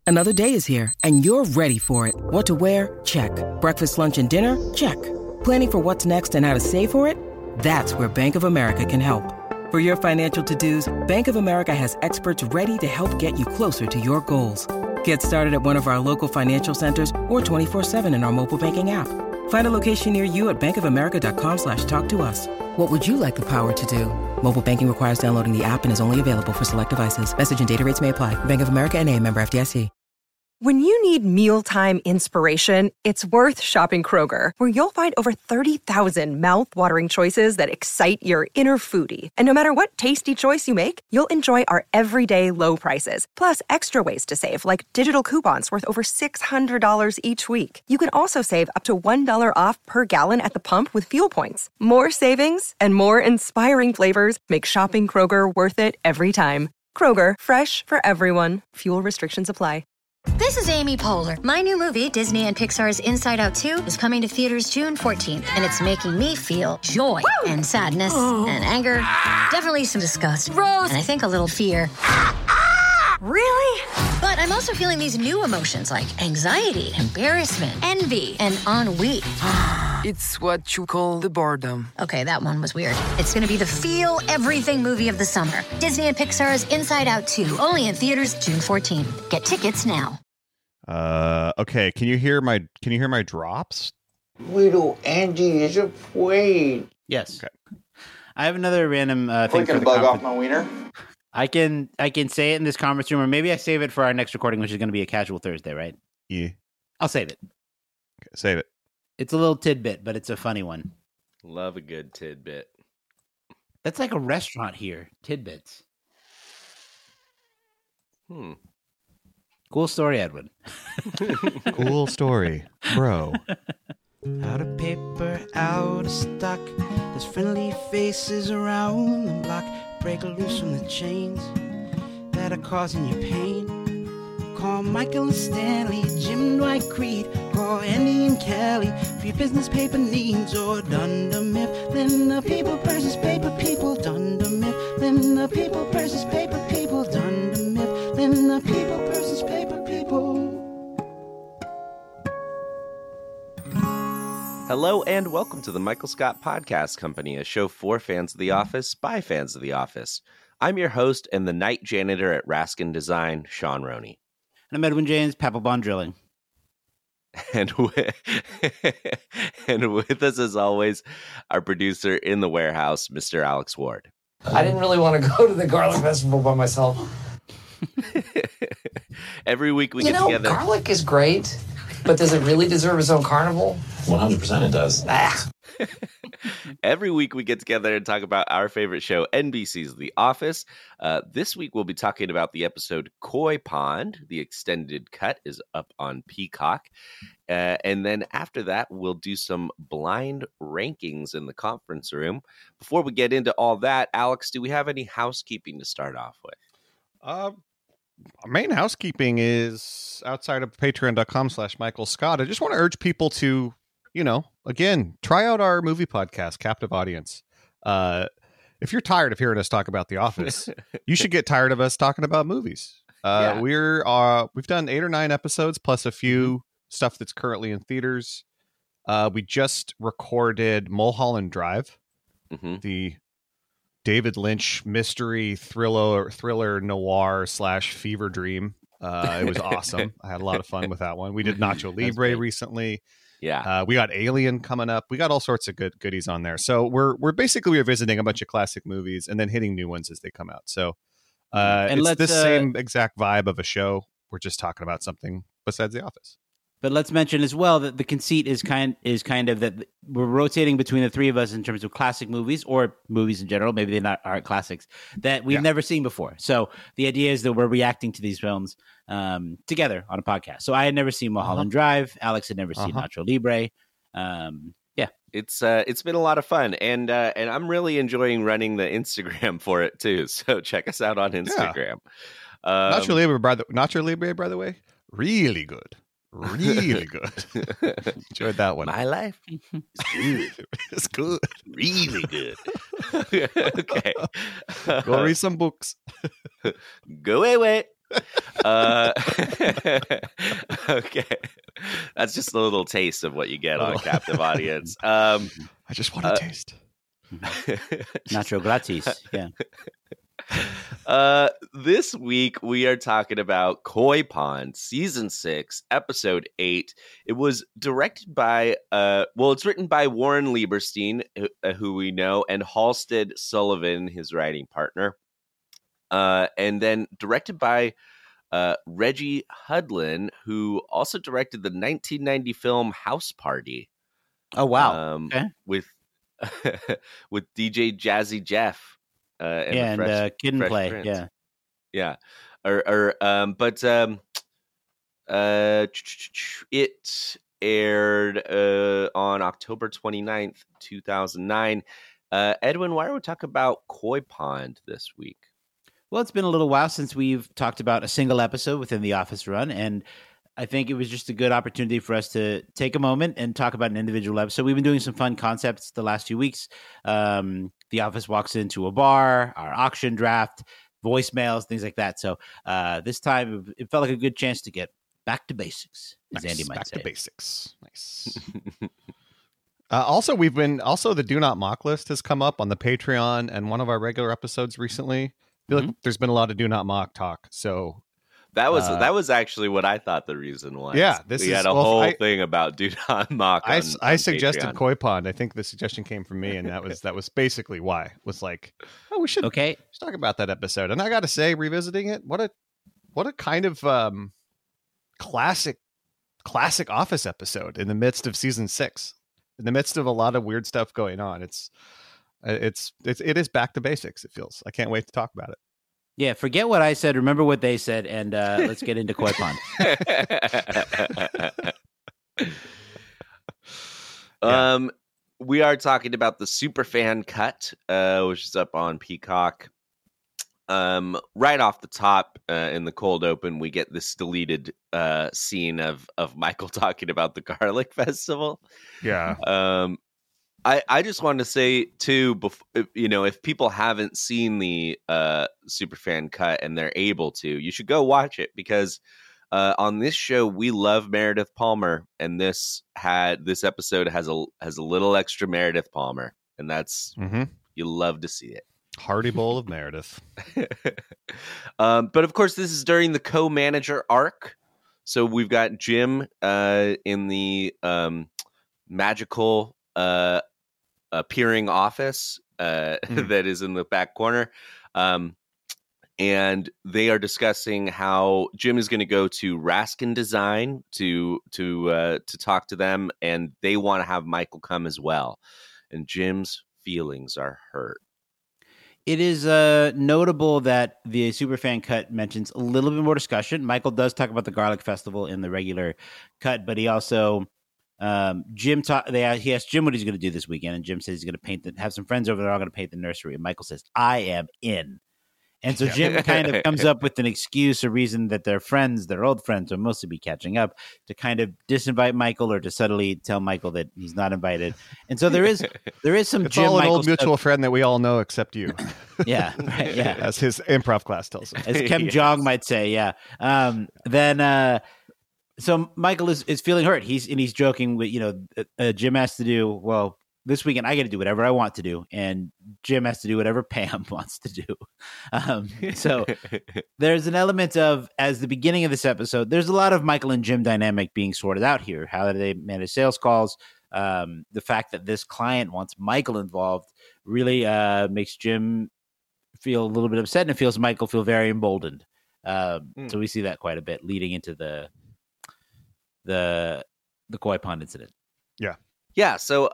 Another day is here, and you're ready for it. What to wear? Check. Breakfast, lunch, and dinner? Check. Planning for what's next and how to save for it? That's where Bank of America can help. For your financial to-dos, Bank of America has experts ready to help get you closer to your goals. Get started at one of our local financial centers or 24/7 in our mobile banking app. Find a location near you at bankofamerica.com/talktous. What would you like the power to do? Mobile banking requires downloading the app and is only available for select devices. Message and data rates may apply. Bank of America N.A., member FDIC. When you need mealtime inspiration, it's worth shopping Kroger, where you'll find over 30,000 mouth-watering choices that excite your inner foodie. And no matter what tasty choice you make, you'll enjoy our everyday low prices, plus extra ways to save, like digital coupons worth over $600 each week. You can also save up to $1 off per gallon at the pump with fuel points. More savings and more inspiring flavors make shopping Kroger worth it every time. Kroger, fresh for everyone. Fuel restrictions apply. This is Amy Poehler. My new movie, Disney and Pixar's Inside Out 2, is coming to theaters June 14th, and it's making me feel joy and sadness and anger, definitely some disgust, Rose, and I think a little fear. Really? But I'm also feeling these new emotions like anxiety, embarrassment, envy, and ennui. It's what you call the boredom. Okay, that one was weird. It's going to be the feel everything movie of the summer. Disney and Pixar's Inside Out 2, only in theaters June 14th. Get tickets now. Okay, can you hear my drops? Little Angie is afraid. Yes. Okay. I have another random thing for the the bug off my wiener. I can say it in this conference room, or maybe I save it for our next recording, which is going to be a casual Thursday, right? Yeah. I'll save it. Okay, save it. It's a little tidbit, but it's a funny one. Love a good tidbit. That's like a restaurant here. Tidbits. Cool story, Edwin. Cool story, bro. Out of paper, out of stock. There's friendly faces around the block. Break loose from the chains that are causing you pain. Call Michael and Stanley, Jim Dwight Creed. Call Andy and Kelly for your business paper needs. Or Dunder Mifflin, the people versus paper people. Dunder Mifflin, the people versus paper people. Dunder Mifflin, the people versus paper people. Hello and welcome to the Michael Scott Podcast Company, a show for fans of The Office by fans of The Office. I'm your host and the night janitor at Raskin Design, Sean Roney. And I'm Edwin James, Papelbon Drilling. And with us, as always, our producer in the warehouse, Mr. Alex Ward. I didn't really want to go to the Garlic Festival by myself. Every week we get together. Garlic is great, but does it really deserve its own carnival? 100% it does. Every week we get together and talk about our favorite show, NBC's The Office. This week we'll be talking about the episode Koi Pond. The extended cut is up on Peacock. And then after that, we'll do some blind rankings in the conference room. Before we get into all that, Alex, do we have any housekeeping to start off with? Our main housekeeping is outside of patreon.com/Michael Scott. I just want to urge people to, again, try out our movie podcast, Captive Audience. If you're tired of hearing us talk about The Office, you should get tired of us talking about movies. We've done 8 or 9 episodes plus a few stuff that's currently in theaters. We just recorded Mulholland Drive, the David Lynch mystery thriller noir / fever dream. It was awesome. I had a lot of fun with that one. We did Nacho Libre recently. Yeah. We got Alien coming up. We got all sorts of goodies on there. So we're basically revisiting a bunch of classic movies and then hitting new ones as they come out. So it's the same exact vibe of a show. We're just talking about something besides The Office. But let's mention as well that the conceit is kind of that we're rotating between the three of us in terms of classic movies or movies in general. Maybe aren't classics that we've never seen before. So the idea is that we're reacting to these films together on a podcast. So I had never seen Mulholland Drive. Alex had never seen Nacho Libre. It's been a lot of fun, and I'm really enjoying running the Instagram for it too. So check us out on Instagram. Nacho Libre, by the way, really good. Really good. Enjoyed that one. My life is good. It's good. Really good. Okay. Go read some books. Go away. Okay, that's just a little taste of what you get on Captive Audience. I just want to taste. Nacho gratis. Yeah. This week we are talking about Koi Pond season 6 episode 8. It was directed by it's written by Warren Lieberstein, who we know, and Halstead Sullivan, his writing partner, and then directed by Reggie Hudlin, who also directed the 1990 film House Party. Oh wow. Okay. With DJ Jazzy Jeff. And Kid and Play, Prince. Yeah. It aired on October 29th, 2009. Edwin, why don't we talk about Koi Pond this week? Well, it's been a little while since we've talked about a single episode within the Office run, and I think it was just a good opportunity for us to take a moment and talk about an individual episode. We've been doing some fun concepts the last few weeks. The Office walks into a bar, our auction draft, voicemails, things like that. So this time it felt like a good chance to get back to basics, as Andy might say. Back to basics. Nice. Also, the Do Not Mock list has come up on the Patreon and one of our regular episodes recently. I feel like there's been a lot of Do Not Mock talk. So that was actually what I thought the reason was. Yeah, we had a whole thing about Do Not Mock. I suggested Koi Pond. I think the suggestion came from me, and that was basically why. It was like, oh, we should talk about that episode. And I got to say, revisiting it, what a kind of classic Office episode in the midst of season 6, in the midst of a lot of weird stuff going on. It is back to basics. It feels. I can't wait to talk about it. Yeah, forget what I said. Remember what they said, and let's get into Koi Pond. We are talking about the Superfan cut, which is up on Peacock. Right off the top, in the cold open, we get this deleted scene of Michael talking about the Garlic Festival. Yeah. I just wanted to say too, if people haven't seen the Superfan cut and they're able to, you should go watch it, because on this show we love Meredith Palmer, and this episode has a little extra Meredith Palmer, and that's you love to see it. Hearty bowl of Meredith. But of course, this is during the co-manager arc, so we've got Jim in the magical appearing office that is in the back corner, and they are discussing how Jim is going to go to Raskin Design to talk to them, and they want to have Michael come as well, and Jim's feelings are hurt. It is notable that the Superfan cut mentions a little bit more discussion. Michael does talk about the Garlic Festival in the regular cut, but he also he asked Jim what he's going to do this weekend, and Jim says he's going to have some friends over there all going to paint the nursery, and Michael says, I am in. And so Jim kind of comes up with an excuse or reason that their old friends will mostly be catching up, to kind of disinvite Michael, or to subtly tell Michael that he's not invited. And so there is some it's Jim all an Michael old mutual friend that we all know except you. Yeah, right, yeah. As his improv class tells us. As Kem Jong might say, yeah. So Michael is feeling hurt. He's joking with, Jim has to do, well, this weekend I got to do whatever I want to do, and Jim has to do whatever Pam wants to do. So there's an element of, as the beginning of this episode, there's a lot of Michael and Jim dynamic being sorted out here. How do they manage sales calls? The fact that this client wants Michael involved really makes Jim feel a little bit upset, and it feels Michael feel very emboldened. So we see that quite a bit leading into the Koi Pond incident. Yeah. Yeah, so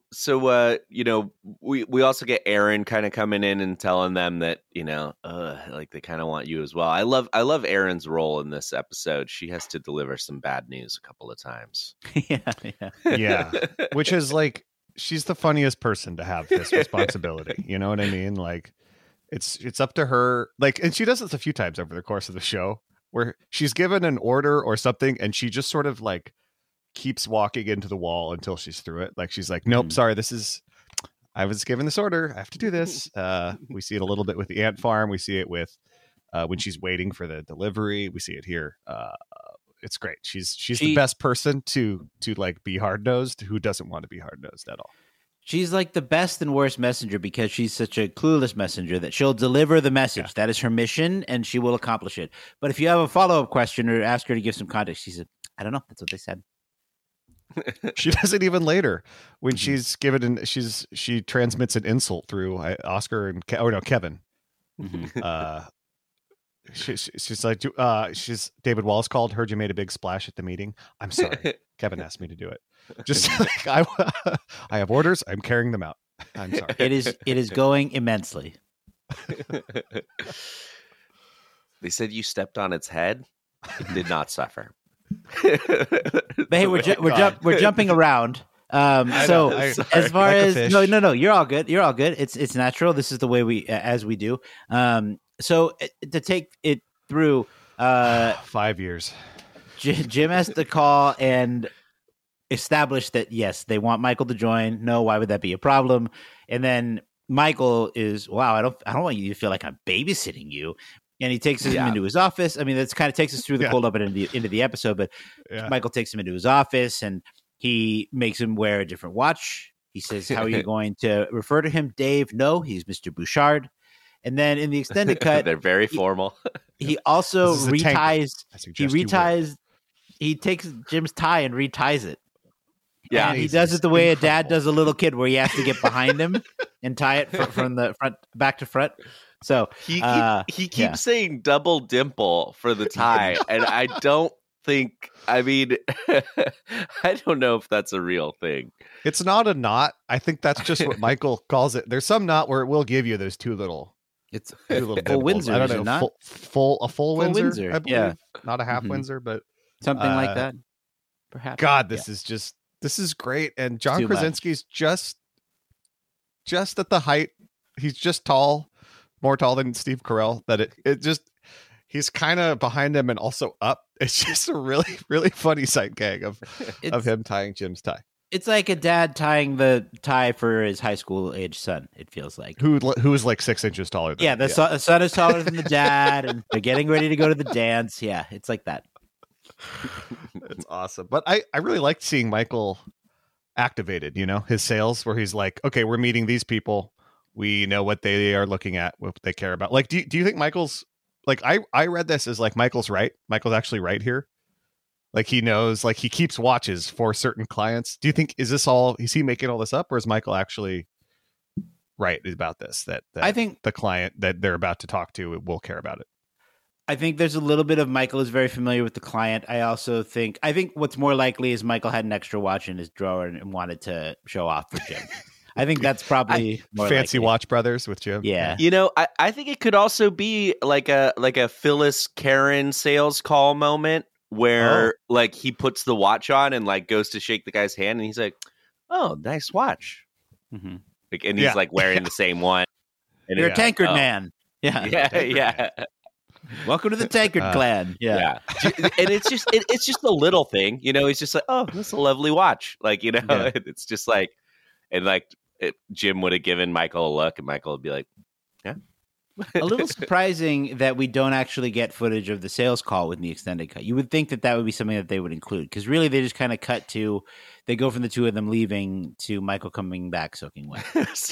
we also get Aaron kind of coming in and telling them that, like they kind of want you as well. I love Aaron's role in this episode. She has to deliver some bad news a couple of times. Yeah. Which is like, she's the funniest person to have this responsibility. You know what I mean? Like, it's up to her. Like, and she does this a few times over the course of the show, where she's given an order or something, and she just sort of like keeps walking into the wall until she's through it. Like, she's like, nope, sorry, I was given this order, I have to do this. We see it a little bit with the ant farm. We see it with when she's waiting for the delivery. We see it here. It's great. She's the best person to like be hard nosed who doesn't want to be hard nosed at all. She's like the best and worst messenger because she's such a clueless messenger that she'll deliver the message. Yeah. That is her mission, and she will accomplish it. But if you have a follow-up question or ask her to give some context, she said, I don't know. That's what they said. She does it even later when she's given she transmits an insult through Oscar and Kevin. She's like, David Wallace called, heard you made a big splash at the meeting. I'm sorry. Kevin asked me to do it. Just like I have orders. I'm carrying them out. I'm sorry. It is going immensely. They said you stepped on its head. It did not suffer. But hey, we're jumping around. As far as no, you're all good. You're all good. It's natural. This is the way we do. So to take it through 5 years, Jim has to call and establish that yes, they want Michael to join. No, why would that be a problem? And then Michael is, wow, I don't want you to feel like I'm babysitting you. And he takes him into his office. I mean, that's kind of takes us through the cold open into the episode. But Michael takes him into his office and he makes him wear a different watch. He says, "How are you going to refer to him, Dave?" No, he's Mr. Bouchard. And then in the extended cut, they're very formal. He also reties. He takes Jim's tie and reties it. Yeah, and he does it the way a dad does a little kid, where he has to get behind him and tie it from the front back to front. So he keeps saying double dimple for the tie, and I don't think. I mean, I don't know if that's a real thing. It's not a knot. I think that's just what Michael calls it. There's some knot where it will give you those two little. It's a full Windsor. I don't know. Full Windsor. I believe. Yeah, not a half Windsor, but something like that. Perhaps. God, this is great, and John Krasinski's just at the height. He's just tall. More tall than Steve Carell, that it just he's kind of behind him and also up. It's just a really, really funny sight gag of him tying Jim's tie. It's like a dad tying the tie for his high school age son. It feels like who is like 6 inches taller than him. The son is taller than the dad, and they're getting ready to go to the dance. Yeah, it's like that. It's awesome. But I really liked seeing Michael activated. You know, his sales where he's like, okay, we're meeting these people. We know what they are looking at, what they care about. Like, do you think Michael's like, I read this as like, Michael's right. Michael's actually right here. Like he knows, like he keeps watches for certain clients. Do you think, is he making all this up, or is Michael actually right about this? That I think the client that they're about to talk to will care about it. I think there's a little bit of Michael is very familiar with the client. I think what's more likely is Michael had an extra watch in his drawer and wanted to show off for Jim. I think that's probably more Fancy likely. Watch Brothers with Jim. Yeah. You know, I think it could also be like a Phyllis Karen sales call moment where like he puts the watch on and like goes to shake the guy's hand and he's like, "Oh, nice watch." Mm-hmm. Like, and he's like wearing the same one. And you're a tankard man. Yeah. Yeah. Welcome to the tankard clan. Yeah. And it's just a little thing, you know. It's just like, "Oh, that's a lovely watch." Like, you know, it's just like, and like. Jim would have given Michael a look, and Michael would be like, "Yeah." A little surprising that we don't actually get footage of the sales call with the extended cut. You would think that would be something that they would include, because really they just kind of cut to, they go from the two of them leaving to Michael coming back soaking wet.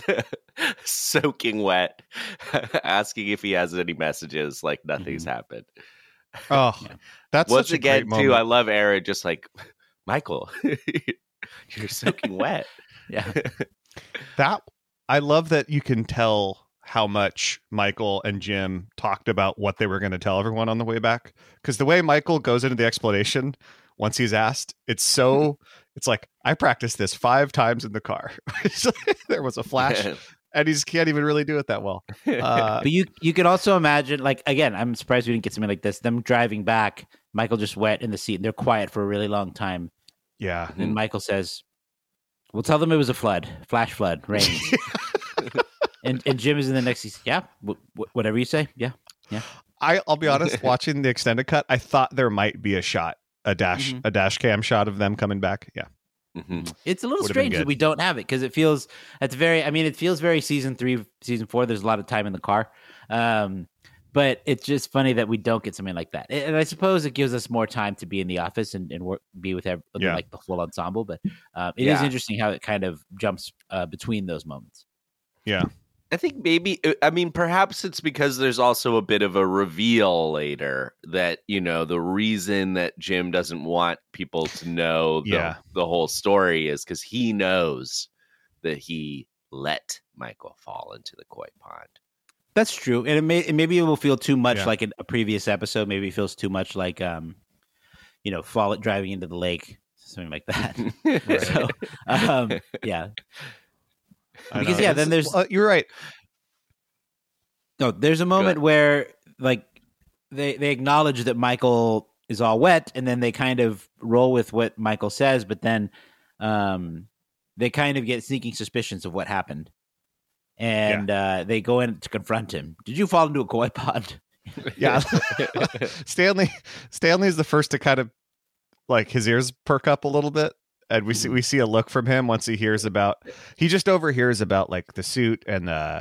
Soaking wet, asking if he has any messages, like nothing's happened. Oh, that's once such a again great too. moment. I love Aaron, just like, Michael, you're soaking wet. Yeah. That I love that you can tell how much Michael and Jim talked about what they were going to tell everyone on the way back. Because the way Michael goes into the explanation once he's asked, it's like, I practiced this 5 times in the car. There was a flash, and he just can't even really do it that well. But you can also imagine, like, again, I'm surprised we didn't get something like this. Them driving back, Michael just wet in the seat, and they're quiet for a really long time. Yeah. And Michael says, "We'll tell them it was a flash flood, rain." and Jim is in the next. He's whatever you say. Yeah. I'll be honest. Watching the extended cut, I thought there might be a dash cam shot of them coming back. Yeah, it's a little strange that we don't have it, because it feels it feels very season 3, season 4. There's a lot of time in the car, but But it's just funny that we don't get something like that. And I suppose it gives us more time to be in the office and work, be with like the full ensemble. But it is interesting how it kind of jumps between those moments. Yeah. I think maybe, I mean, perhaps it's because there's also a bit of a reveal later that, you know, the reason that Jim doesn't want people to know the whole story is because he knows that he let Michael fall into the koi pond. That's true. And maybe it will feel too much like a previous episode. Maybe it feels too much like, driving into the lake, something like that. So, yeah. Because then there's you're right. No, there's a moment where like they acknowledge that Michael is all wet, and then they kind of roll with what Michael says, but then they kind of get sneaking suspicions of what happened, and they go in to confront him. Did you fall into a koi pond? Yeah. Stanley is the first to kind of like his ears perk up a little bit. And we see a look from him once he just overhears about like the suit and I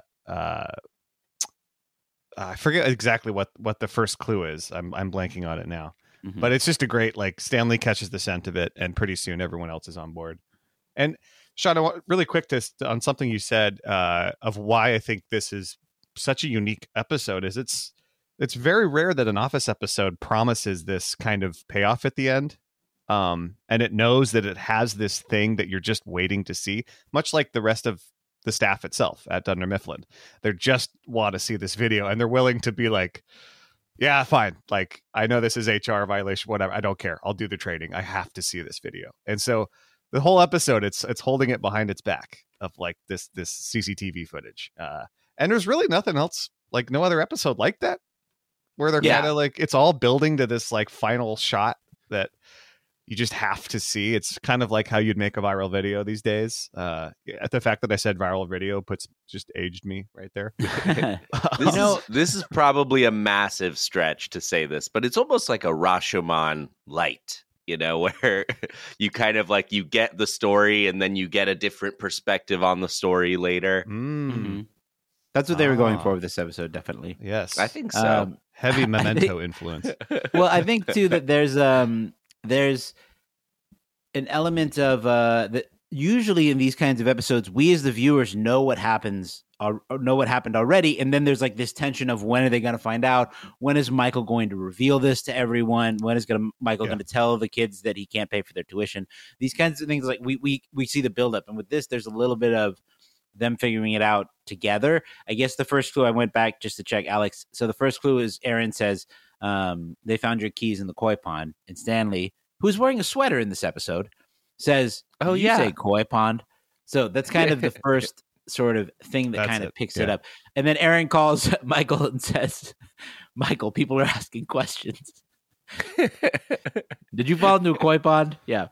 forget exactly what the first clue is. I'm blanking on it now, but it's just a great, like, Stanley catches the scent of it, and pretty soon everyone else is on board. And Sean, I want really quick on something you said of why I think this is such a unique episode. Is it's very rare that an Office episode promises this kind of payoff at the end. And it knows that it has this thing that you're just waiting to see, much like the rest of the staff itself at Dunder Mifflin. They just want to see this video, and they're willing to be like, yeah, fine. Like, I know this is HR violation, whatever. I don't care. I'll do the training. I have to see this video. And so the whole episode, it's holding it behind its back of like this CCTV footage. And there's really nothing else, like no other episode like that, where they're kind of like, it's all building to this like final shot that you just have to see. It's kind of like how you'd make a viral video these days. The fact that I said viral video just aged me right there. This is probably a massive stretch to say this, but it's almost like a Rashomon light, you know, where you kind of like, you get the story and then you get a different perspective on the story later. Mm-hmm. That's what they were going for with this episode, definitely. Yes. I think so. Heavy Memento influence. Well, I think too that there's an element of that usually in these kinds of episodes, we as the viewers know what happened already, and then there's like this tension of when are they going to find out? When is Michael going to reveal this to everyone? When is Michael going to tell the kids that he can't pay for their tuition? These kinds of things, like we see the buildup, and with this, there's a little bit of them figuring it out together. I guess the first clue, I went back just to check, Alex. So the first clue is Aaron says, they found your keys in the koi pond, and Stanley, who's wearing a sweater in this episode, says, "Oh, you say koi pond." So that's kind of the first sort of thing that kind of picks it up. And then Aaron calls Michael and says, "Michael, people are asking questions. Did you fall into a koi pond?" Yeah.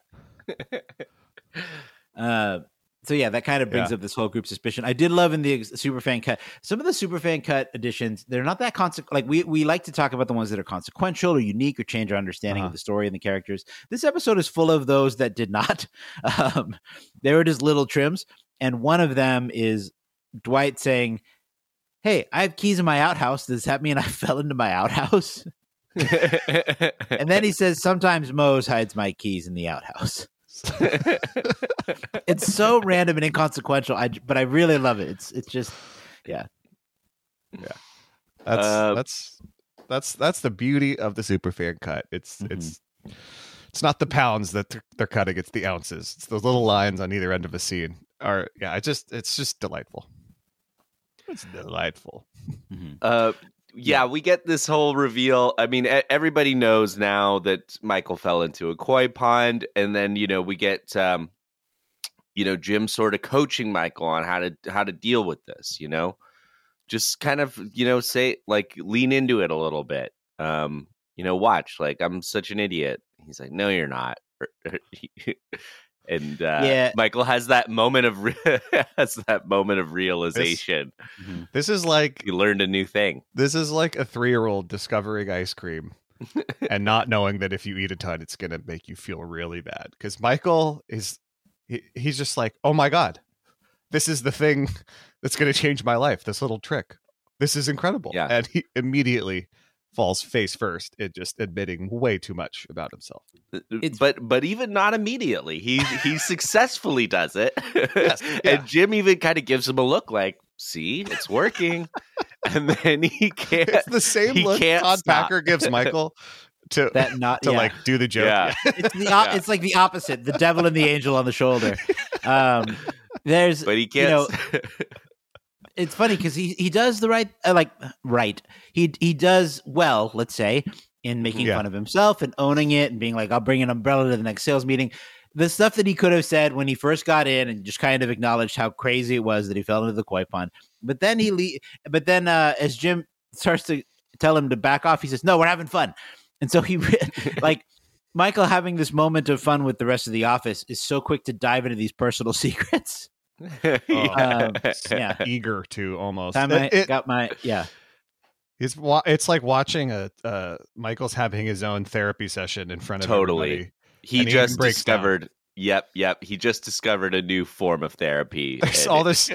So yeah, that kind of brings up this whole group suspicion. I did love in the Superfan cut, some of the Superfan cut editions, they're not that like we like to talk about the ones that are consequential or unique or change our understanding of the story and the characters. This episode is full of those that did not. They were just little trims, and one of them is Dwight saying, "Hey, I have keys in my outhouse. Does that mean I fell into my outhouse?" And then he says, "Sometimes Mose hides my keys in the outhouse." It's so random and inconsequential, but I really love it. It's just That's the beauty of the Superfan cut. It's not the pounds that they're cutting, it's the ounces. It's those little lines on either end of a scene. It's just delightful. It's delightful. We get this whole reveal. I mean, everybody knows now that Michael fell into a koi pond, and then we get Jim sort of coaching Michael on how to deal with this. Just kind of say, like, lean into it a little bit. Watch, like, I'm such an idiot. He's like, no, you're not. And Michael has that moment of realization. This is like he learned a new thing. This is like a 3-year-old discovering ice cream and not knowing that if you eat a ton, it's going to make you feel really bad. Because Michael he's just like, oh my God, this is the thing that's going to change my life. This little trick. this is incredible. Yeah. And he immediately falls face first in just admitting way too much about himself. But even not immediately. He successfully does it. Yes, yeah. And Jim even kind of gives him a look like, see, it's working. And then he can't. It's the same he look can't Todd stop. Packer gives Michael to like do the joke. Yeah. It's like the opposite, the devil and the angel on the shoulder. There's, But he can't. It's funny because he does the right. He does well, let's say, in making fun of himself and owning it and being like, I'll bring an umbrella to the next sales meeting. The stuff that he could have said when he first got in and just kind of acknowledged how crazy it was that he fell into the koi pond. But then as Jim starts to tell him to back off, he says, no, we're having fun. And so he like Michael having this moment of fun with the rest of the office is so quick to dive into these personal secrets. Eager to almost. It's like watching Michael's having his own therapy session in front of everybody. He just discovered. Down. Yep. He just discovered a new form of therapy. There's all this.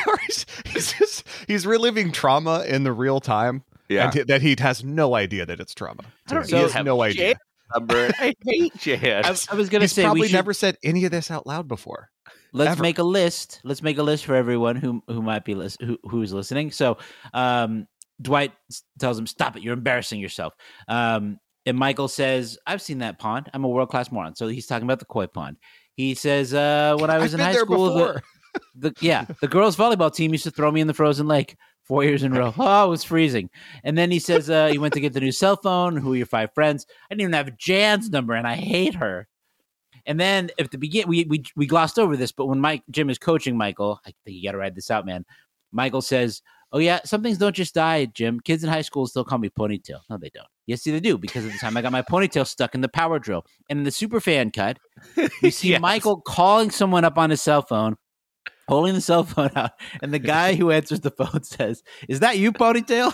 He's reliving trauma in the real time. Yeah, and that he has no idea that it's trauma. He has no idea. I hate Jan. I was going to say probably never said any of this out loud before. Let's make a list. Let's make a list for everyone who might be who's listening. So Dwight tells him, "Stop it! You're embarrassing yourself." And Michael says, "I've seen that pond. I'm a world-class moron." So he's talking about the koi pond. He says, "When I was in high school, the girls' volleyball team used to throw me in the frozen lake 4 years in a row. Oh, it was freezing." And then he says, "You went to get the new cell phone. Who are your 5 friends? I didn't even have Jan's number, and I hate her." And then at the beginning, we glossed over this, but when Jim is coaching Michael, I think you got to ride this out, man. Michael says, "Oh yeah, some things don't just die, Jim. Kids in high school still call me Ponytail." No, they don't. Yes, they do, because at the time I got my ponytail stuck in the power drill. And in the super fan cut, you see Michael calling someone up on his cell phone, holding the cell phone out, and the guy who answers the phone says, "Is that you, Ponytail?"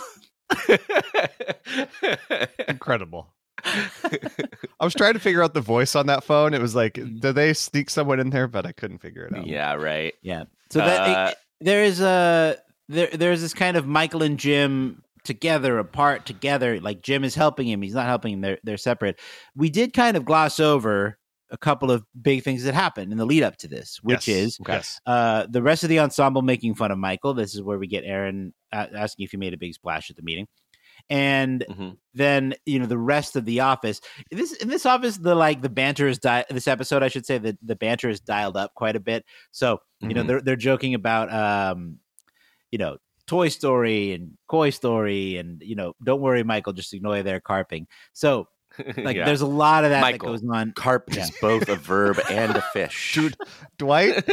Incredible. I was trying to figure out the voice on that phone. It was like, did they sneak someone in there? But I couldn't figure it out. Yeah, right. Yeah. So that there's this kind of Michael and Jim apart together. Like Jim is helping him. He's not helping him. They're separate. We did kind of gloss over a couple of big things that happened in the lead up to this, which is the rest of the ensemble making fun of Michael. This is where we get Aaron asking if he made a big splash at the meeting. And then, the rest of the office, in this office, the banter is this episode, I should say, that the banter is dialed up quite a bit. So, they're joking about, Toy Story and Koi Story and, don't worry, Michael, just ignore their carping. So, there's a lot of that Michael, that goes on. Carp is both a verb and a fish. Dude, Dwight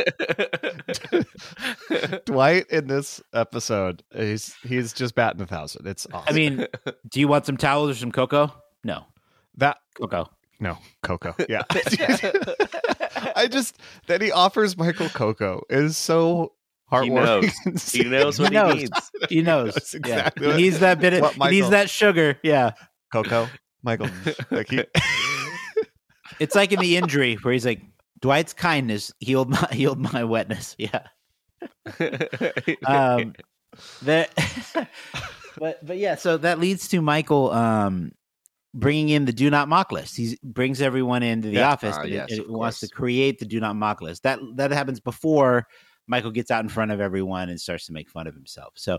in this episode, he's just batting 1,000. It's awesome. I mean, do you want some towels or some cocoa? No. Cocoa. No, cocoa. Yeah. That he offers Michael cocoa is so heartwarming. He knows what he needs. He knows. That's exactly he needs that bit of, he needs that sugar. Yeah. Cocoa. Michael, it's like in The Injury where he's like, Dwight's kindness healed my wetness. Yeah. But yeah, so that leads to Michael bringing in the do not mock list. He brings everyone into the office and wants to create the do not mock list. That happens before Michael gets out in front of everyone and starts to make fun of himself. So,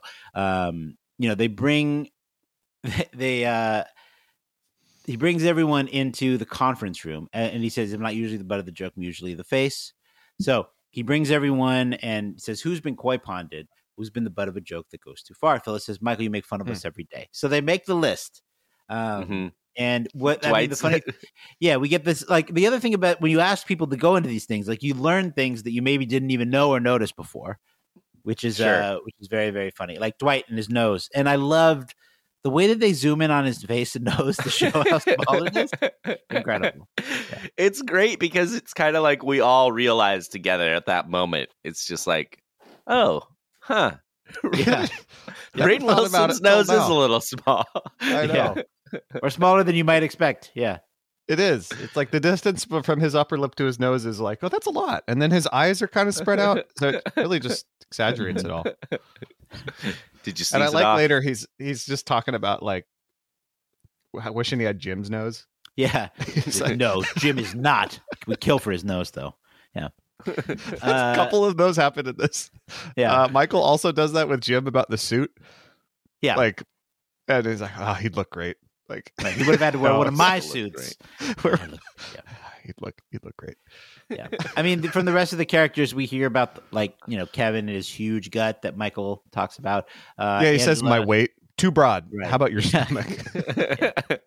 he brings everyone into the conference room and he says, "I'm not usually the butt of the joke. I'm usually the face." So he brings everyone and says, "Who's been koi ponded? Who's been the butt of a joke that goes too far?" Phyllis says, "Michael, you make fun of us every day." So they make the list. And what I mean, the funny, we get this, like the other thing about when you ask people to go into these things, like you learn things that you maybe didn't even know or notice before, which is very, very funny. Like Dwight and his nose. And I loved the way that they zoom in on his face and nose to show how small it is. Incredible. Yeah. It's great because it's kind of like we all realize together at that moment. It's just like, oh, huh. Yeah. Rainn Wilson's nose is a little small. I know. Or smaller than you might expect. Yeah. It is. It's like the distance from his upper lip to his nose is like, oh, that's a lot. And then his eyes are kind of spread out. So it really just exaggerates it all. Did you see And I it like off? later he's just talking about like wishing he had Jim's nose. Yeah. like- No, Jim is not. We kill for his nose, though. Yeah. A couple of those happen in this. Yeah. Michael also does that with Jim about the suit. Yeah. Like, and he's like, oh, he'd look great. Like, Right. He would have had to wear No, one of it's my still look suits. he'd look great. Yeah. I mean, from the rest of the characters, we hear about, like, Kevin and his huge gut that Michael talks about. He says my weight too broad. Right. How about your Yeah. stomach?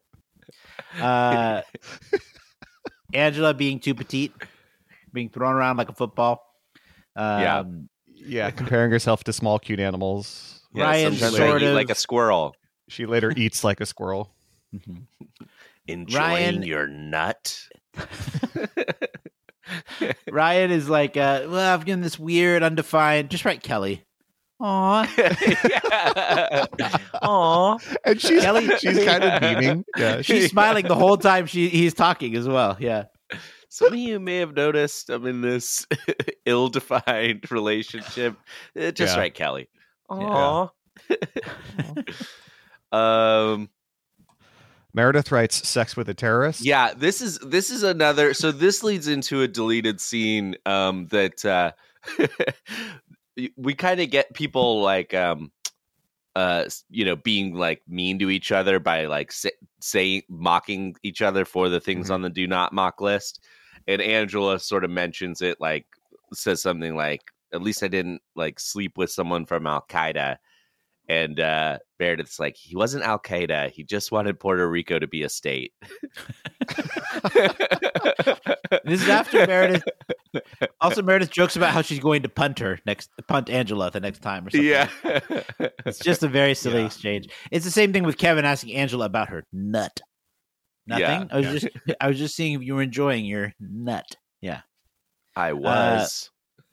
Angela being too petite, being thrown around like a football. Yeah. Yeah, comparing herself to small, cute animals. Yeah, Ryan sometimes sort I eat of- like a squirrel. She later eats like a squirrel. Enjoying Ryan- your nut. Ryan is like, well, I've given this weird, undefined. Just write Kelly. Aw. Aw. And she's Kelly- kind of beaming. Yeah, She's smiling the whole time he's talking as well. Yeah. Some of you may have noticed I'm in this ill-defined relationship. Just Yeah. right, Kelly. Yeah. Aw. Meredith writes sex with a terrorist. Yeah, this is another. So this leads into a deleted scene that we kind of get people like being like mean to each other by like saying mocking each other for the things on the do not mock list. And Angela sort of mentions it, like says something like, "At least I didn't like sleep with someone from Al Qaeda." And Meredith's like, he wasn't Al Qaeda. He just wanted Puerto Rico to be a state. This is after Meredith. Also, Meredith jokes about how she's going to punt Angela the next time or something. Yeah. It's just a very silly exchange. It's the same thing with Kevin asking Angela about her nut. Nothing. Yeah. I was just seeing if you were enjoying your nut. Yeah. I was.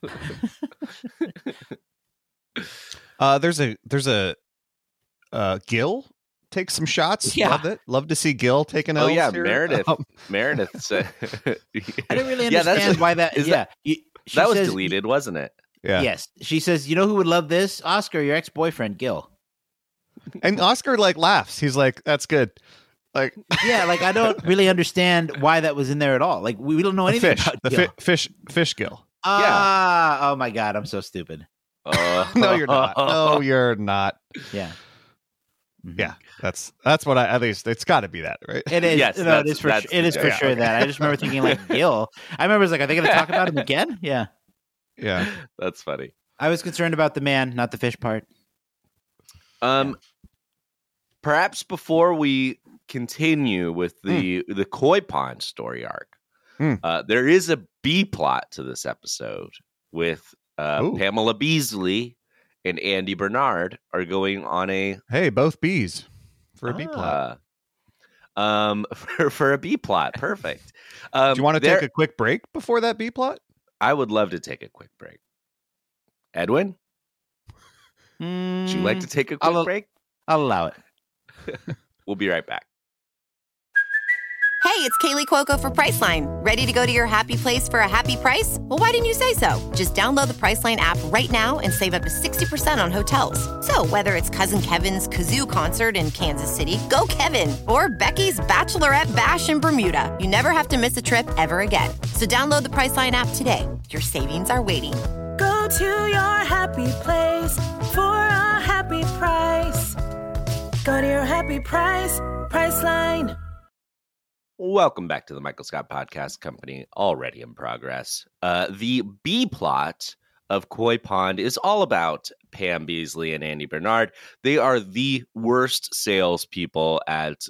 There's a Gil takes some shots. Yeah. Love it. Love to see Gil taking Oh L's yeah, here. Meredith. Meredith said. I didn't really Yeah, that's understand why that. is Yeah. that- She that was says- deleted, wasn't it? Yeah. Yes. She says, you know who would love this? Oscar, your ex-boyfriend, Gil. And Oscar like laughs. He's like, "That's good." Like Yeah, like I don't really understand why that was in there at all. Like we don't know the anything fish, about the Gil. fish Gil. Oh my God, I'm so stupid. No, you're not. No, you're not. Yeah. Yeah, that's what I at least it's got to be that, right? It is. Yes, no, it is for that's it is the for joke. sure that. I just remember thinking like Gil. I remember I was like, are they going to talk about him again? Yeah. Yeah. That's funny. I was concerned about the man, not the fish part. Perhaps before we continue with the Koi Pond story arc, there is a B plot to this episode with Pamela Beasley and Andy Bernard are going on a both B's for a B plot. For a B plot. Perfect. Do you want to take a quick break before that B plot? I would love to take a quick break. Edwin, would you like to take a quick break? I'll allow it. We'll be right back. Hey, it's Kaylee Cuoco for Priceline. Ready to go to your happy place for a happy price? Well, why didn't you say so? Just download the Priceline app right now and save up to 60% on hotels. So whether it's Cousin Kevin's Kazoo Concert in Kansas City, go Kevin, or Becky's Bachelorette Bash in Bermuda, you never have to miss a trip ever again. So download the Priceline app today. Your savings are waiting. Go to your happy place for a happy price. Go to your happy price, Priceline. Welcome back to the Michael Scott Podcast Company, already in progress. The B plot of Koi Pond is all about Pam Beasley and Andy Bernard. They are the worst salespeople at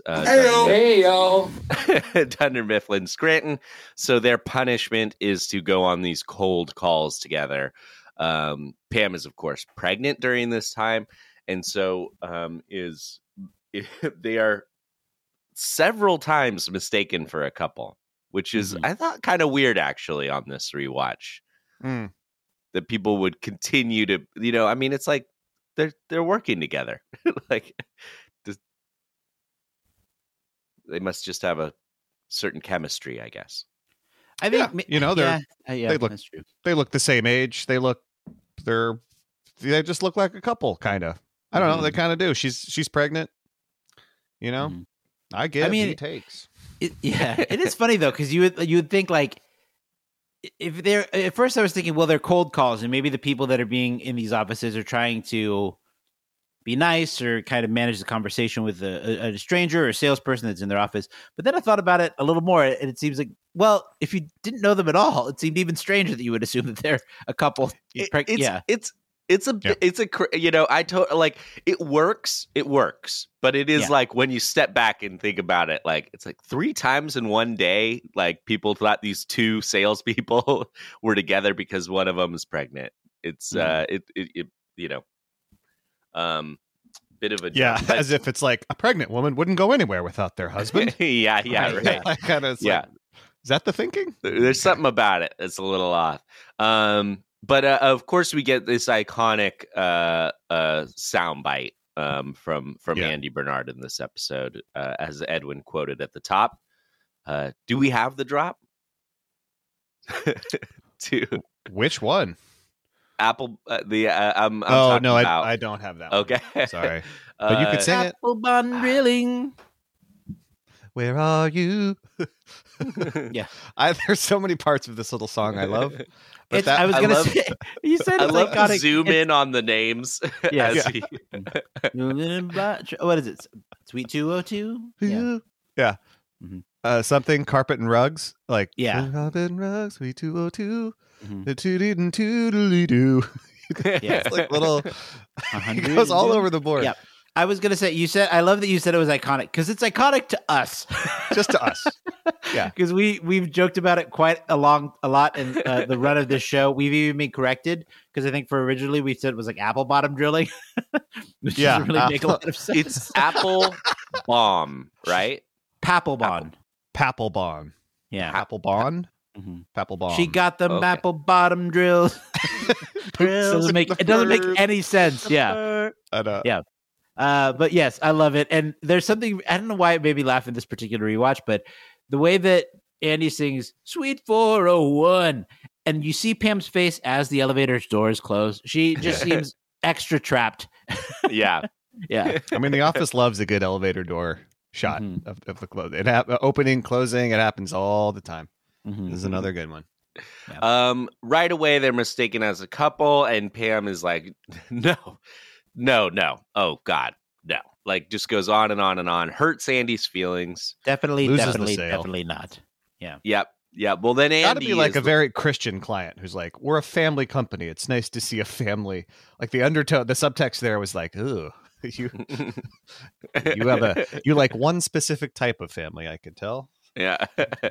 Dunder Mifflin Scranton. So their punishment is to go on these cold calls together. Pam is, of course, pregnant during this time. And so they are several times mistaken for a couple, which is, I thought, kind of weird, actually, on this rewatch. That people would continue to, I mean, it's like they're working together. Like, they must just have a certain chemistry, I guess. I think, they look that's true. They look the same age. They just look like a couple, kind of. I don't know. They kind of do. She's pregnant. You know, I get. I mean, he takes. It is funny though, because you would think like if they're at first I was thinking, well, they're cold calls, and maybe the people that are being in these offices are trying to be nice or kind of manage the conversation with a stranger or a salesperson that's in their office. But then I thought about it a little more, and it seems like, well, if you didn't know them at all, it seemed even stranger that you would assume that they're a couple. It's you know, I like it works, but it is like when you step back and think about it, like it's like 3 times in one day, like people thought these 2 salespeople were together because one of them is pregnant. It's you know, bit of a jump, as if it's like a pregnant woman wouldn't go anywhere without their husband. right. Kind of, is that the thinking? There's something about it that's a little off. But of course, we get this iconic soundbite from Andy Bernard in this episode, as Edwin quoted at the top. Do we have the drop? Which one? Apple. I'm oh no, about... I don't have that. Okay, one. Sorry, but you could sing it. Apple bun drilling. Where are you? Yeah, there's so many parts of this little song I love. But I was gonna say, you said I love to zoom in on the names. Yes. What is it? Sweet 202. Yeah. Something carpet and rugs, like carpet and rugs, Sweet 202. The toodly-doo. Yeah, it's like little. It goes all over the board. Yeah. I was gonna say, I love that you said it was iconic because it's iconic to us, just to us. Yeah, because we've joked about it quite a lot in the run of this show. We've even been corrected because I think for originally we said it was like apple bottom drilling, which doesn't really make a lot of sense. It's apple bomb, right? Papelbon. Papelbon. Yeah, Papelbon. Papelbon. She got the apple bottom drills. It doesn't make any sense. Yeah, yeah. But yes, I love it. And there's something, I don't know why it made me laugh in this particular rewatch, but the way that Andy sings Sweet 401 and you see Pam's face as the elevator's doors close, she just seems extra trapped. Yeah. Yeah. I mean, The Office loves a good elevator door shot of the close. Opening, closing, it happens all the time. This is another good one. Yeah. Right away, they're mistaken as a couple, and Pam is like, no. Oh, God, no. Like, just goes on and on and on. Hurts Andy's feelings. Definitely not. Yeah. Yep. Well, then Andy got to be like a very Christian client who's like, we're a family company. It's nice to see a family. Like the undertone, the subtext there was like, ooh, you like one specific type of family, I can tell. Yeah.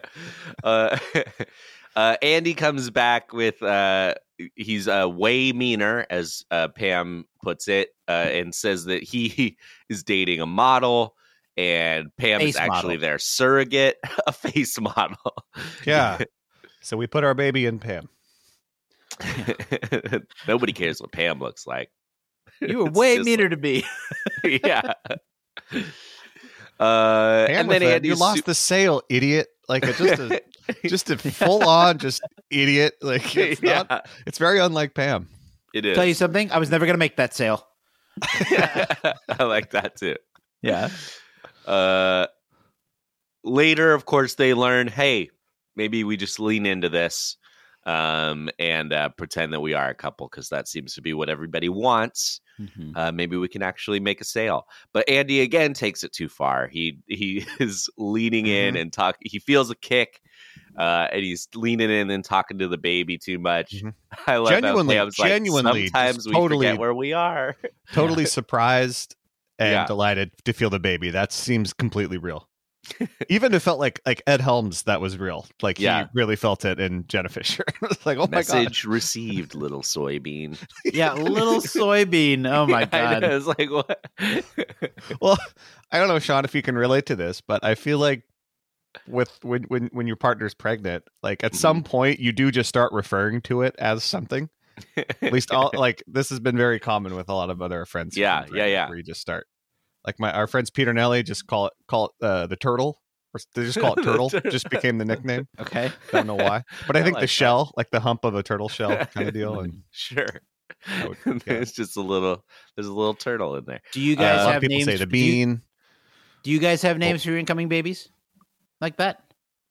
Andy comes back with he's way meaner, as Pam puts it, and says that he is dating a model, and Pam is actually their surrogate, a face model. Yeah. So we put our baby in Pam. Nobody cares what Pam looks like. You were way meaner to me. Yeah. And then Andy, you lost the sale, idiot. Like just a full on idiot. Like it's very unlike Pam. It is. Tell you something, I was never gonna make that sale. I like that too. Yeah. Later, of course, they learn, hey, maybe we just lean into this and pretend that we are a couple, because that seems to be what everybody wants. Maybe we can actually make a sale. But Andy again takes it too far. He is leaning in and he feels a kick, and he's leaning in and talking to the baby too much. I love genuinely, that. Genuinely, sometimes we forget where we are. Totally surprised and delighted to feel the baby. That seems completely real. Even it felt like Ed Helms, that was real. Like he really felt it in Jenna Fisher. It was like, oh my god. Message received, little soybean. Yeah, little soybean. Oh my god. It's like, what? Well, I don't know, Sean, if you can relate to this, but I feel like when your partner's pregnant, like at some point you do just start referring to it as something. At least this has been very common with a lot of other friends. Yeah. Where you just start. Like our friends Peter and Ellie just call it the turtle. Or they just call it turtle. Just became the nickname. Okay, don't know why, but I think the shell, like the hump of a turtle shell, kind of deal. And sure. There's just a little turtle in there. Do you guys a lot have of people names? say the bean. Do you guys have names for your incoming babies like that?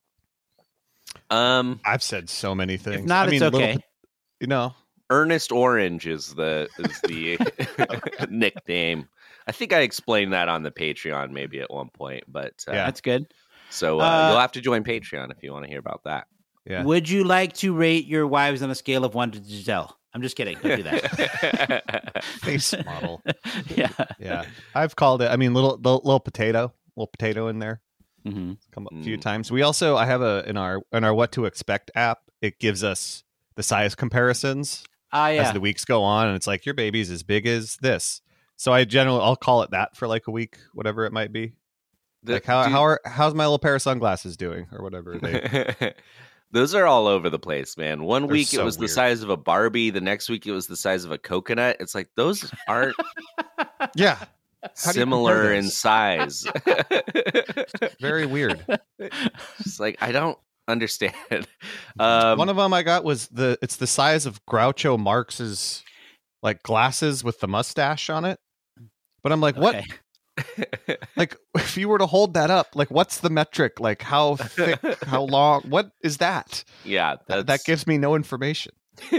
I've said so many things. If not, it's okay. Ernest Orange is the nickname. I think I explained that on the Patreon maybe at one point, but that's good. So you'll have to join Patreon if you want to hear about that. Yeah. Would you like to rate your wives on a scale of 1 to Giselle? I'm just kidding. Don't do that. Face model. Yeah. I've called it. I mean, little potato in there. Mm-hmm. Come up a few times. We also, I have in our What to Expect app. It gives us the size comparisons as the weeks go on, and it's like your baby's as big as this. So I'll call it that for like a week, whatever it might be. How's my little pair of sunglasses doing, or whatever they. Those are all over the place, man. One They're week so it was the weird. size of a Barbie. The next week it was the size of a coconut. It's like those aren't Yeah. similar in size. Very weird. It's like I don't understand. One of them I got was it's the size of Groucho Marx's like glasses with the mustache on it. But I'm like, what? Like, if you were to hold that up, like, what's the metric? Like, how thick, how long? What is that? Yeah, that gives me no information.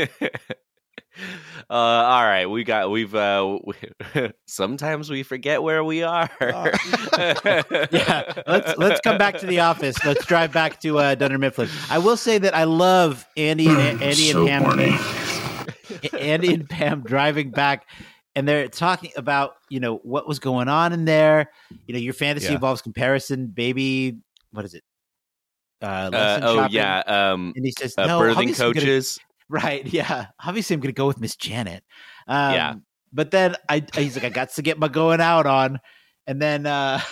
All right, we've sometimes we forget where we are. Yeah, let's come back to the office. Let's drive back to Dunder Mifflin. I will say that I love Andy and Pam. Andy and Pam driving back, and they're talking about what was going on in there. Your fantasy involves comparison, baby. What is it? Shopping. And he says, "No, birthing coaches." Right? Yeah. Obviously, I'm going to go with Miss Janet. But then he's like, I got to get my going out on, and then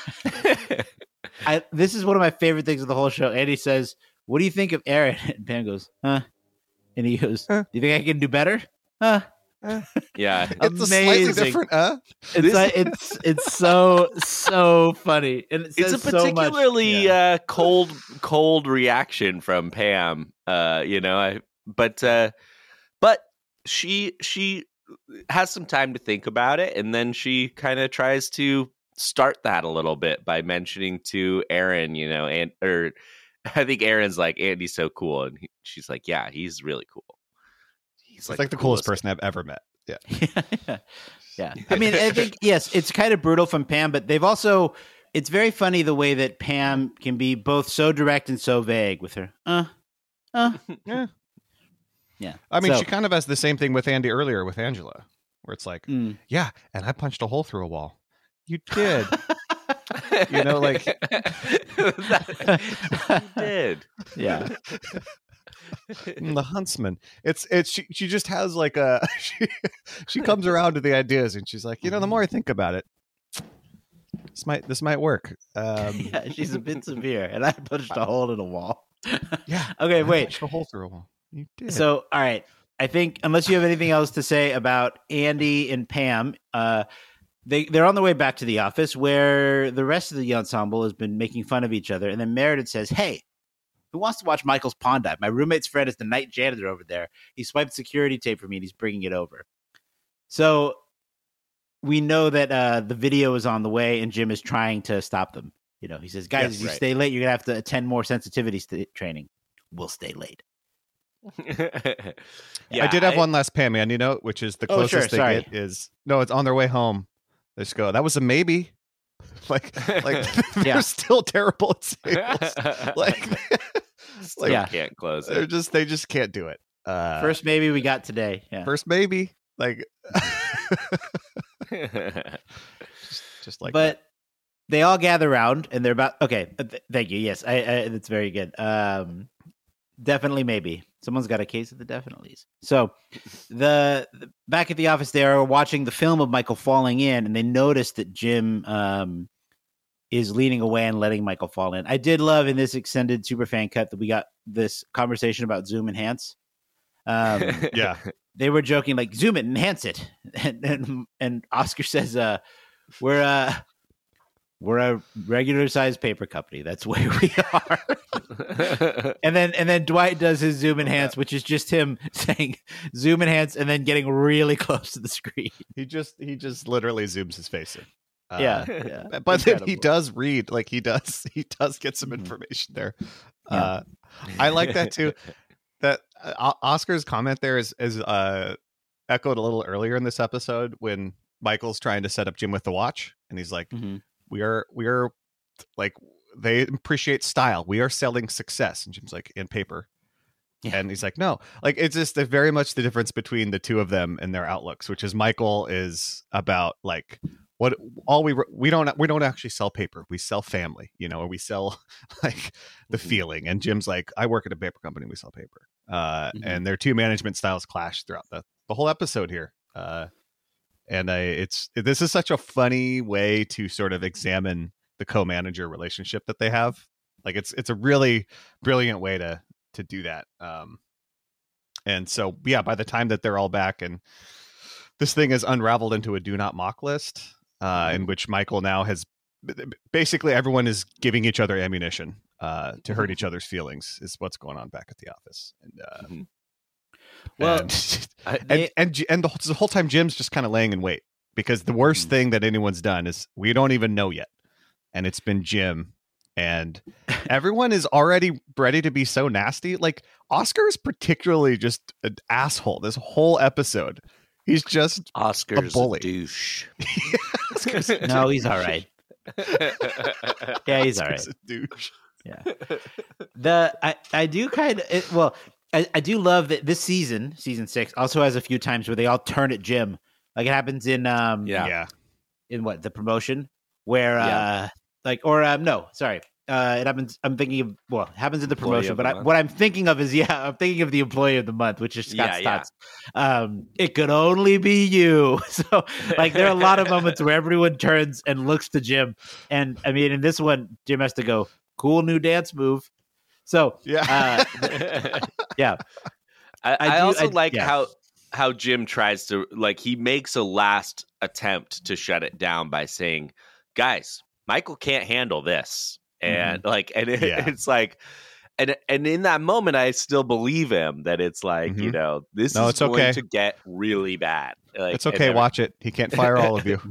this is one of my favorite things of the whole show. Andy says, "What do you think of Aaron?" And Pam goes, "Huh?" And he goes, "Do you think I can do better?" Huh? Yeah, it's slightly different. It's so funny, and it's a particularly cold reaction from Pam. But she has some time to think about it, and then she kind of tries to start that a little bit by mentioning to Aaron, or I think Aaron's like, Andy's so cool, and she's like, yeah, he's really cool. He's like the coolest person I've ever met. Yeah. Yeah. I mean, I think, yes, it's kind of brutal from Pam, but they've also, it's very funny the way that Pam can be both so direct and so vague with her. Yeah. Yeah. I mean, she kind of has the same thing with Andy earlier with Angela, where it's like, yeah, and I punched a hole through a wall. You did. Like. You did. Yeah. The huntsman. She just has like she comes around to the ideas, and she's like, the more I think about it, this might work. Yeah, she's a bit severe, and I punched a hole in a wall. Yeah. Okay, wait. Punched a hole through a wall. You did. So, all right. I think unless you have anything else to say about Andy and Pam, they're on the way back to the office where the rest of the ensemble has been making fun of each other, and then Meredith says, "Hey, who wants to watch Michael's pond dive? My roommate's friend is the night janitor over there. He swiped security tape for me, and he's bringing it over." So we know that the video is on the way, and Jim is trying to stop them. He says, "Guys, if you stay late, you're going to have to attend more sensitivity training." We'll stay late. I did have one last Pam Andy note, which is the closest they get is, no, it's on their way home. They just go, that was a maybe. Like they're still terrible at sales. Can't close it. They just can't do it. First maybe we got today. Yeah. First maybe. Like just like but that. They all gather around and they're about thank you. Yes, that's very good. Definitely maybe. Someone's got a case of the definitely's. So the back at the office, they are watching the film of Michael falling in, and they notice that Jim is leaning away and letting Michael fall in. I did love in this extended superfan cut that we got this conversation about zoom enhance. Yeah. They were joking like, zoom it, enhance it. And Oscar says, we're we're a regular sized paper company. That's where we are. and then Dwight does his zoom enhance, which is just him saying zoom enhance and then getting really close to the screen. He just literally zooms his face in. Yeah. But then he does read, like he does get some information there. I like that too. That Oscar's comment there is echoed a little earlier in this episode when Michael's trying to set up Jim with the watch, and he's like, we are like, they appreciate style. We are selling success. And Jim's like, in paper. Yeah. And he's like, no, like, it's just very much the difference between the two of them and their outlooks, which is Michael is about like, we don't actually sell paper. We sell family, or we sell like the feeling. And Jim's like, I work at a paper company. We sell paper. And their two management styles clash throughout the whole episode here. And this is such a funny way to sort of examine the co-manager relationship that they have. Like it's a really brilliant way to do that. And so, yeah, by the time that they're all back and this thing is unraveled into a do not mock list, in which Michael now has basically everyone is giving each other ammunition to hurt each other's feelings is what's going on back at the office. And the whole time Jim's just kind of laying in wait, because the worst thing that anyone's done is we don't even know yet, and it's been Jim, and everyone is already ready to be so nasty. Like Oscar is particularly just an asshole this whole episode. He's just Oscar's a bully. A douche. No, he's all right. Yeah, he's all right. A douche. Yeah. I do kind of I do love that this season 6 also has a few times where they all turn at Jim. Like it happens in in what, the promotion where it happens. I'm thinking of it happens in the promotion, but what I'm thinking of is I'm thinking of the employee of the month, which is Scott Stotts. It could only be you. So like there are a lot of moments where everyone turns and looks to Jim, and I mean in this one Jim has to go, cool new dance move. So I also like how Jim tries to, like, he makes a last attempt to shut it down by saying, guys, Michael can't handle this. And it's like, and in that moment, I still believe him that it's like, this is going to get really bad. Like, it's okay. Watch it. He can't fire all of you.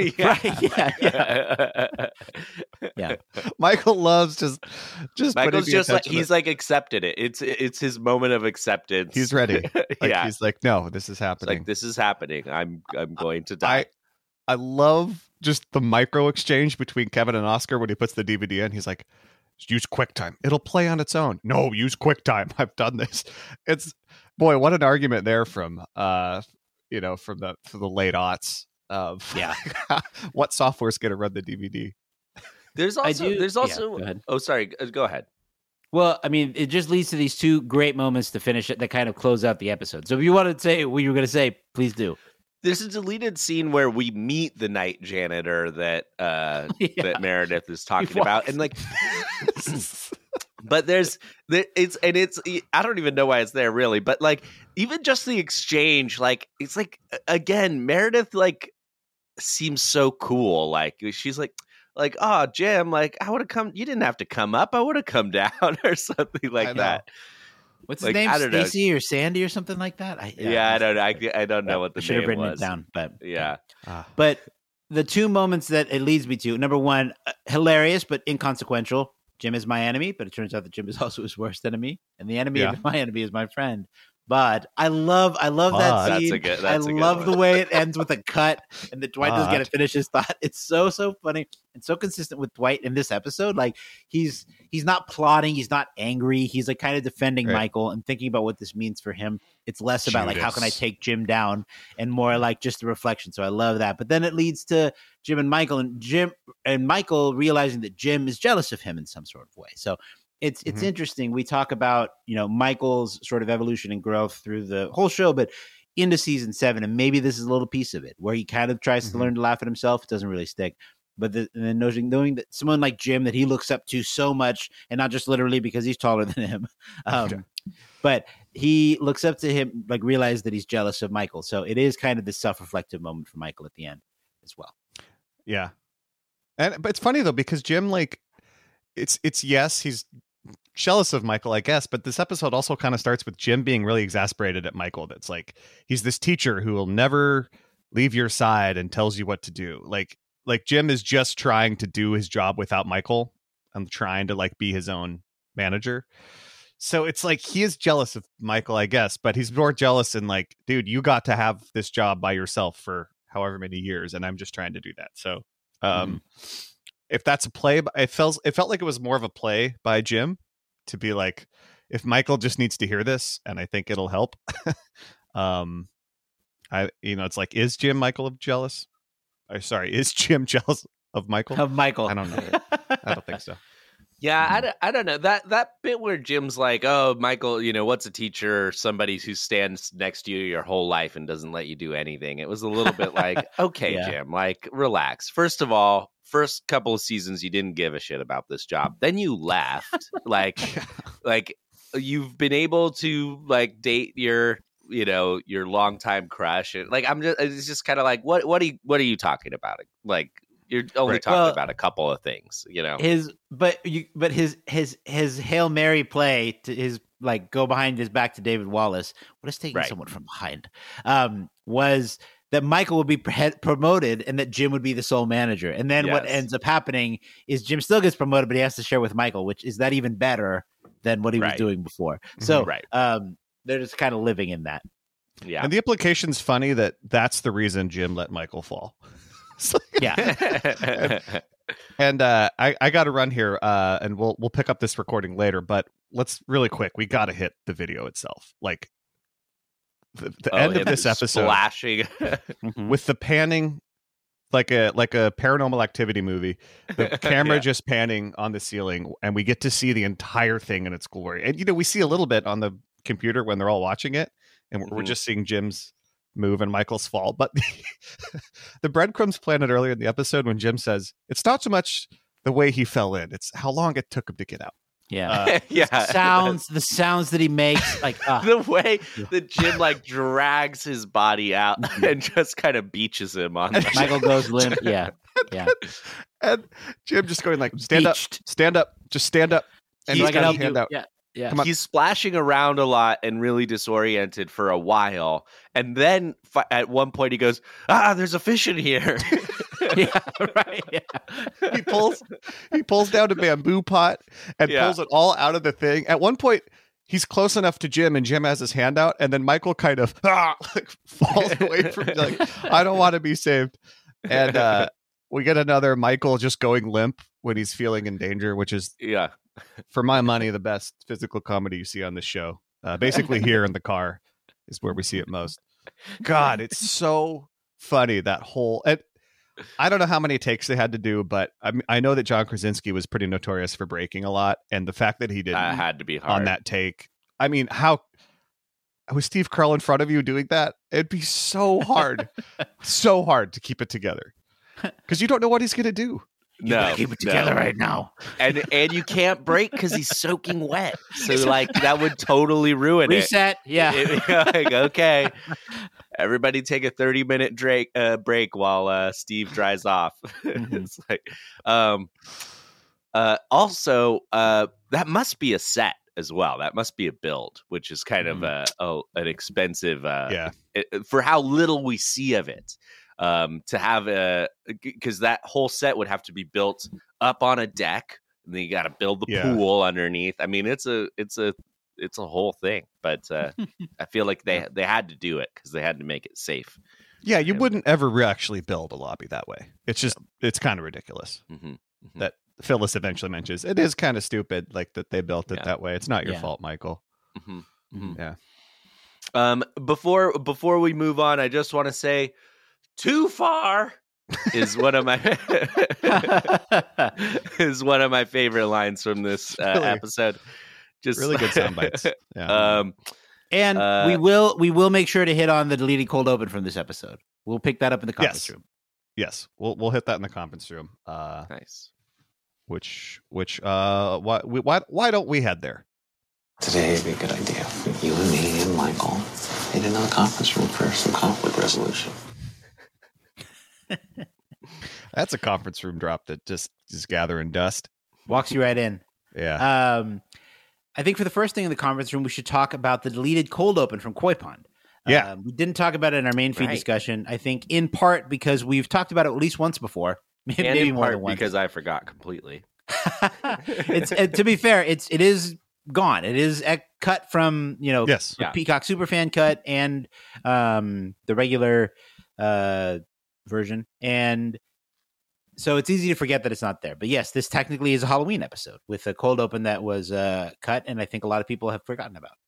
Yeah. Michael loves just Michael's just like, he's like accepted it. It's his moment of acceptance. He's ready. He's like, no, this is happening. It's like, this is happening. I'm going to die. I love just the micro exchange between Kevin and Oscar when he puts the DVD in. He's like, use QuickTime. It'll play on its own. No, use QuickTime. I've done this. Boy, what an argument there from from the late aughts of what software is going to run the DVD. There's also oh, sorry, go ahead. Well, I mean, it just leads to these two great moments to finish it that kind of close out the episode. So if you want to say what you were going to say, please do. There's a deleted scene where we meet the night janitor that that Meredith is talking about, and like, but it's I don't even know why it's there really, but like even just the exchange, like it's like again Meredith like seems so cool, like she's like oh Jim, like I would have come, you didn't have to come up, I would have come down or something like that. What's his name? Stacy or Sandy or something like that? I don't know. I don't know what the name was. Should have written it down, but yeah. But the two moments that it leads me to, number one, hilarious but inconsequential. Jim is my enemy, but it turns out that Jim is also his worst enemy, and the enemy of my enemy is my friend. But I love that scene. I love the way it ends with a cut, and that Dwight doesn't get to finish his thought. It's so funny and so consistent with Dwight in this episode. Like he's not plotting, he's not angry. He's like kind of defending Michael and thinking about what this means for him. It's less about like how can I take Jim down, and more like just a reflection. So I love that. But then it leads to Jim and Michael, and Michael realizing that Jim is jealous of him in some sort of way. So it's interesting. We talk about, Michael's sort of evolution and growth through the whole show, but into season 7, and maybe this is a little piece of it where he kind of tries to learn to laugh at himself. It doesn't really stick. But then knowing that someone like Jim that he looks up to so much, and not just literally because he's taller than him, but he looks up to him, like realize that he's jealous of Michael. So it is kind of this self-reflective moment for Michael at the end as well. Yeah. But it's funny though, because Jim, like, it's yes, he's jealous of Michael, I guess, but this episode also kind of starts with Jim being really exasperated at Michael. That's like, he's this teacher who will never leave your side and tells you what to do. Like Jim is just trying to do his job without Michael and trying to like be his own manager. So it's like he is jealous of Michael, I guess, but he's more jealous in like, dude, you got to have this job by yourself for however many years, and I'm just trying to do that. So if that's a play, it felt like it was more of a play by Jim to be like, if Michael just needs to hear this, and I think it'll help. It's like, is Jim jealous? Is Jim jealous of Michael? Of Michael. I don't know. I don't think so. Yeah, I don't know. That bit where Jim's like, oh, Michael, what's a teacher? Somebody who stands next to you your whole life and doesn't let you do anything. It was a little bit like, okay, yeah. Jim, like, relax. First of all, first couple of seasons, you didn't give a shit about this job. Then you left. like you've been able to like date your longtime crush. And like, it's just kind of like, what are you talking about? Like, you're only talking about a couple of things, His Hail Mary play to his like go behind his back to David Wallace. What is taking someone from behind? Was that Michael would be promoted and that Jim would be the sole manager. And then what ends up happening is Jim still gets promoted, but he has to share with Michael, which is that even better than what he was doing before. So they're just kind of living in that. Yeah. And the implication's funny that's the reason Jim let Michael fall. Yeah. And I got to run here, and we'll pick up this recording later, but let's really quick. We got to hit the video itself. Like the end of this episode, splashing with the panning, like a Paranormal Activity movie. The camera just panning on the ceiling, and we get to see the entire thing in its glory. And we see a little bit on the computer when they're all watching it, and we're just seeing Jim's move and Michael's fall. But the breadcrumbs planted earlier in the episode when Jim says it's not so much the way he fell in, it's how long it took him to get out. Yeah. The sounds that he makes, like the way that Jim like drags his body out and just kind of beaches him on. Michael goes limp. Yeah. And Jim just going like, stand up, just stand up. And he's got his hand out. Yeah. He's splashing around a lot and really disoriented for a while. And then at one point he goes, there's a fish in here. Yeah, right. Yeah. He pulls down a bamboo pot and pulls it all out of the thing. At one point, he's close enough to Jim, and Jim has his hand out, and then Michael kind of falls away from him, like, I don't want to be saved. And we get another Michael just going limp when he's feeling in danger, which is for my money the best physical comedy you see on this show. Basically, here in the car is where we see it most. God, it's so funny, that whole. I don't know how many takes they had to do, but I know that John Krasinski was pretty notorious for breaking a lot, and the fact that he didn't had to be hard on that take. I mean, how was Steve Carell in front of you doing that? It'd be so hard, so hard to keep it together because you don't know what he's going to do. Keep it together right now, and you can't break because he's soaking wet. So like that would totally ruin Reset. it. Like, okay. Everybody take a 30-minute break while Steve dries off. It's like, also, that must be a set as well. That must be a build, which is kind of an expensive, for how little we see of it. To have because that whole set would have to be built up on a deck, and then you got to build the pool underneath. I mean, it's a whole thing, but I feel like they had to do it because they had to make it safe. Yeah, you wouldn't ever actually build a lobby that way. It's just it's kind of ridiculous. That Phyllis eventually mentions it is kind of stupid, like that they built it that way. It's not your fault, Michael. Yeah. Before we move on, I just want to say, Too Far is one of my favorite lines from this episode. Just really good sound bites. And we will make sure to hit on the deleted cold open from this episode. We'll pick that up in the conference room. Yes, we'll hit that in the conference room. Nice. Why don't we head there? Today would be a good idea. You and me and Michael meet in another conference room for some conflict resolution. That's a conference room drop that just gathering dust. Walks you right in. Yeah. I think for the first thing in the conference room, we should talk about the deleted cold open from Koi Pond. Yeah. We didn't talk about it in our main feed discussion. I think in part because we've talked about it at least once before. Maybe more than once. Because I forgot completely. It's to be fair, it is gone. It is cut from the Peacock Superfan cut and the regular version, and so it's easy to forget that it's not there. But yes, this technically is a Halloween episode with a cold open that was cut, and I think a lot of people have forgotten about.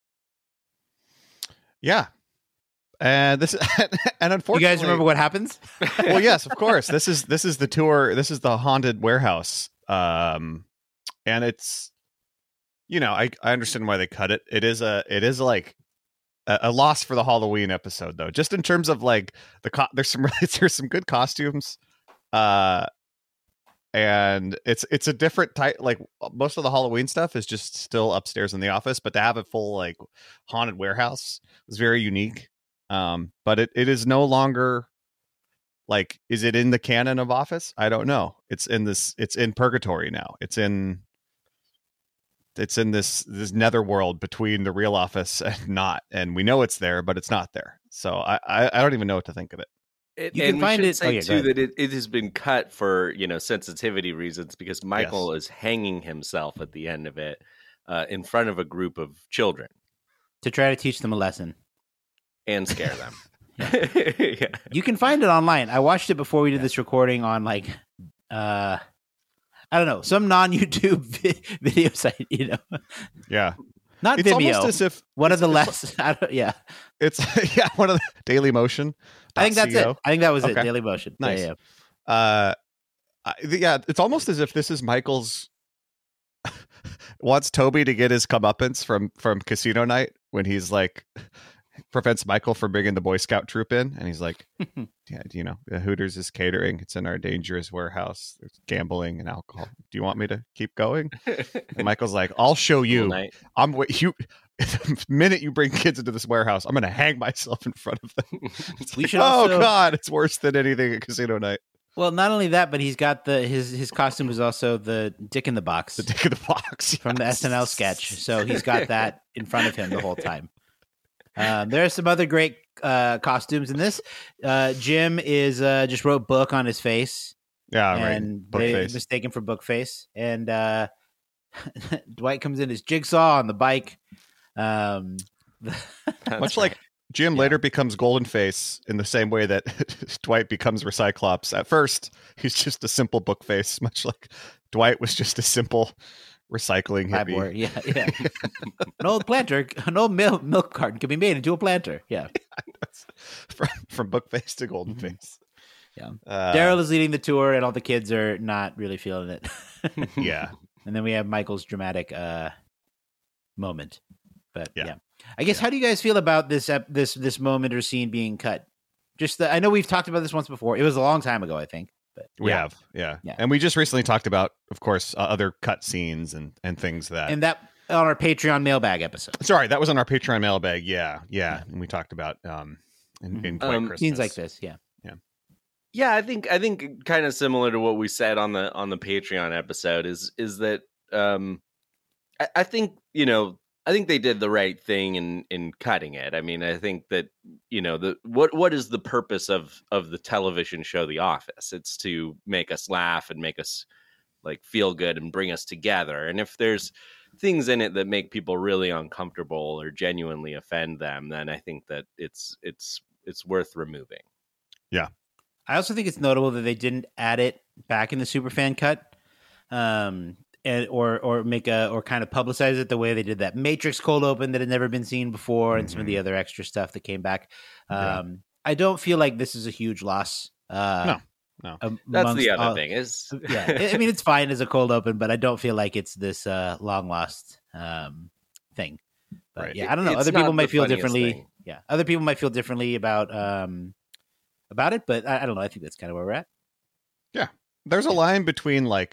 Yeah. And this, and unfortunately, you guys remember what happens? Well, yes, of course. This is the tour. This is the haunted warehouse. And it's, I understand why they cut it. It is like a loss for the Halloween episode, though. Just in terms of like there's some good costumes, and it's a different type. Like most of the Halloween stuff is just still upstairs in the office, but to have a full like haunted warehouse is very unique. But it is no longer like, is it in the canon of Office? I don't know. It's in purgatory now. It's in this netherworld between the real Office and not, and we know it's there, but it's not there. So I don't even know what to think of it. You can find it. Say too that it has been cut for sensitivity reasons because Michael is hanging himself at the end of it in front of a group of children to try to teach them a lesson. And scare them. Yeah. You can find it online. I watched it before we did this recording on I don't know, some non-YouTube video site, Yeah. Not it's Vimeo. Almost as if one of the less It's one of the Daily Motion. I think that's it. I think that was it. Daily Motion. Nice. Yeah. It's almost as if this is Michael's wants Toby to get his comeuppance from Casino Night when he's like prevents Michael from bringing the Boy Scout troop in, and he's like, Hooters is catering. It's in our dangerous warehouse. There's gambling and alcohol. Do you want me to keep going? And Michael's like, I'll show you. The minute you bring kids into this warehouse, I'm going to hang myself in front of them. God, it's worse than anything at Casino Night. Well, not only that, but he's got his costume is also the Dick in the Box. The Dick in the Box from the SNL sketch. So he's got that in front of him the whole time. There are some other great costumes in this. Jim is just wrote book on his face. Yeah, and right. they mistaken for Bookface. And Dwight comes in as Jigsaw on the bike. Much like Jim later becomes Golden Face in the same way that Dwight becomes Recyclops. At first, he's just a simple Bookface, much like Dwight was just a simple recycling hippie. Yeah. An old planter, an old milk carton can be made into a planter. Yeah. From Bookface to Golden Face. Yeah. Daryl is leading the tour, and all the kids are not really feeling it. Yeah. And then we have Michael's dramatic moment. But yeah. I guess how do you guys feel about this moment or scene being cut? I know we've talked about this once before. It was a long time ago, I think. But we have, yeah. And we just recently talked about, of course, other cut scenes and things and that on our Patreon mailbag episode. Sorry, that was on our Patreon mailbag. Yeah. And we talked about in Quiet Christmas. Scenes like this, yeah. Yeah, I think kind of similar to what we said on the Patreon episode is that I think I think they did the right thing in cutting it. I mean, I think that what is the purpose of the television show The Office? It's to make us laugh and make us like feel good and bring us together. And if there's things in it that make people really uncomfortable or genuinely offend them, then I think that it's worth removing. Yeah. I also think it's notable that they didn't add it back in the Superfan cut, or kind of publicize it the way they did that Matrix cold open that had never been seen before, and some of the other extra stuff that came back. I don't feel like this is a huge loss. No. That's the other thing is, I mean, it's fine as a cold open, but I don't feel like it's this long lost thing. But right. I don't know. Other people might feel differently. Thing. Yeah, other people might feel differently about it, but I don't know. I think that's kind of where we're at. Yeah, there's a line between like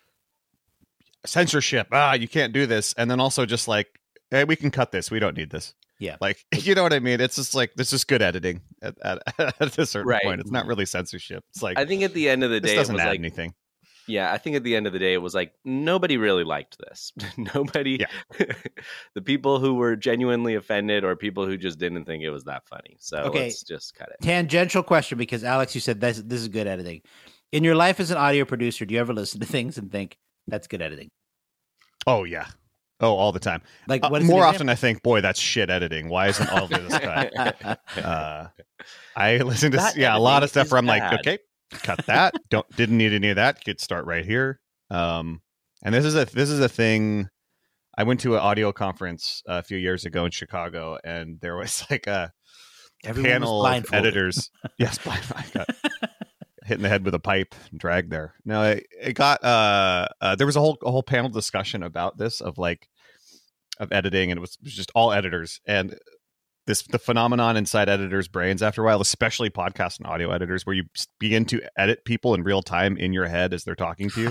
censorship. You can't do this, and then also just like, hey, we can cut this. We don't need this. Yeah, like you know what I mean. It's just like this is good editing. at a certain Right. point. It's not really censorship. It's like I think at the end of the this day, doesn't it was add like anything. Yeah, I think at the end of the day, it was like nobody really liked this. Nobody, the people who were genuinely offended or people who just didn't think it was that funny. So let's just cut it. Tangential question, because Alex, you said this is good editing. In your life as an audio producer, do you ever listen to things and think that's good editing? Oh yeah. Oh, all the time. Like what is more an often, I think, boy, that's shit editing. Why isn't all of this cut? I listen to a lot of stuff where I'm like, okay, cut that. Didn't need any of that. Could start right here. And this is a thing. I went to an audio conference a few years ago in Chicago, and there was like a panel of editors. Yes, I got hit in the head with a pipe and dragged there. No, it got there was a whole panel discussion about this of editing, and it was just all editors, and the phenomenon inside editors' brains after a while, especially podcast and audio editors, where you begin to edit people in real time in your head as they're talking to you.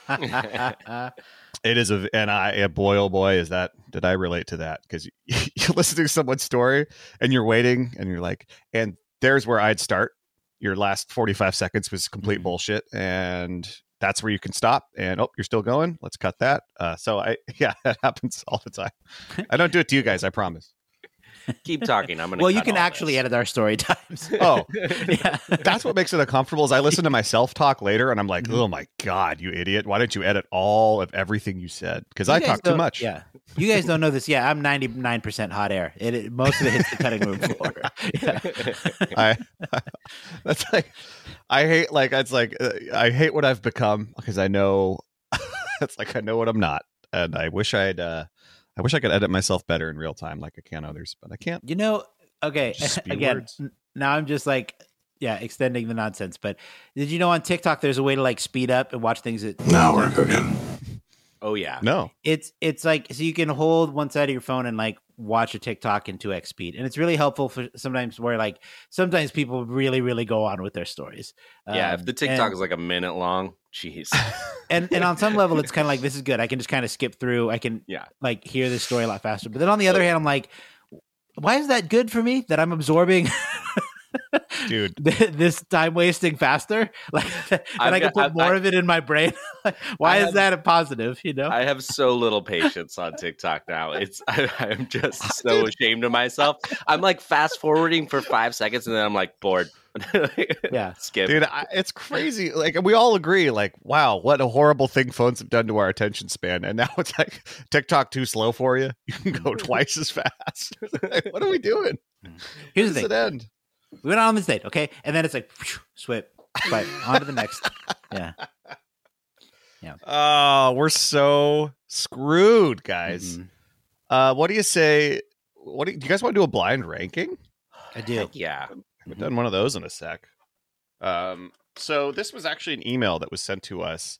It is boy, oh boy, did I relate to that? Because you listen to someone's story and you're waiting and you're like, and there's where I'd start. Your last 45 seconds was complete bullshit, and that's where you can stop. And you're still going. Let's cut that. That happens all the time. I don't do it to you guys, I promise. Keep talking. I'm gonna. Well, you can actually edit our story times. Oh, yeah. That's what makes it uncomfortable. Is I listen to myself talk later, and I'm like, oh my god, you idiot! Why don't you edit all of everything you said? Because I talk too much. Yeah, you guys don't know this. Yeah, I'm 99% hot air. Most of it hits the cutting room floor. Yeah. That's like, I hate I hate what I've become because I know it's like I know what I'm not, and I wish I could edit myself better in real time like I can others, but I can't. Okay, again, now I'm just extending the nonsense. But did you know on TikTok there's a way to speed up and watch things at... Now we're cooking. Oh, yeah. No. It's so you can hold one side of your phone and watch a TikTok in 2x speed. And it's really helpful for sometimes where sometimes people really, really go on with their stories. Yeah, if the TikTok is a minute long, jeez. And on some level, it's kind of this is good. I can just kind of skip through. I can hear this story a lot faster. But then on the other hand, I'm like, why is that good for me that I'm absorbing dude this time wasting faster? And I can put more of it in my brain. Why is that a positive? I have so little patience on TikTok now. I'm just so ashamed of myself. I'm fast forwarding for 5 seconds and then I'm bored. Skip. Dude, it's crazy. We all agree, wow, what a horrible thing phones have done to our attention span. And now it's TikTok too slow for you. You can go twice as fast. What are we doing? Here's the thing. It end? We went on this date, okay? And then it's swipe, on to the next. Yeah. Oh, we're so screwed, guys. Mm-hmm. What do you say? Do you guys want to do a blind ranking? I do. Heck yeah. We've done one of those in a sec. So this was actually an email that was sent to us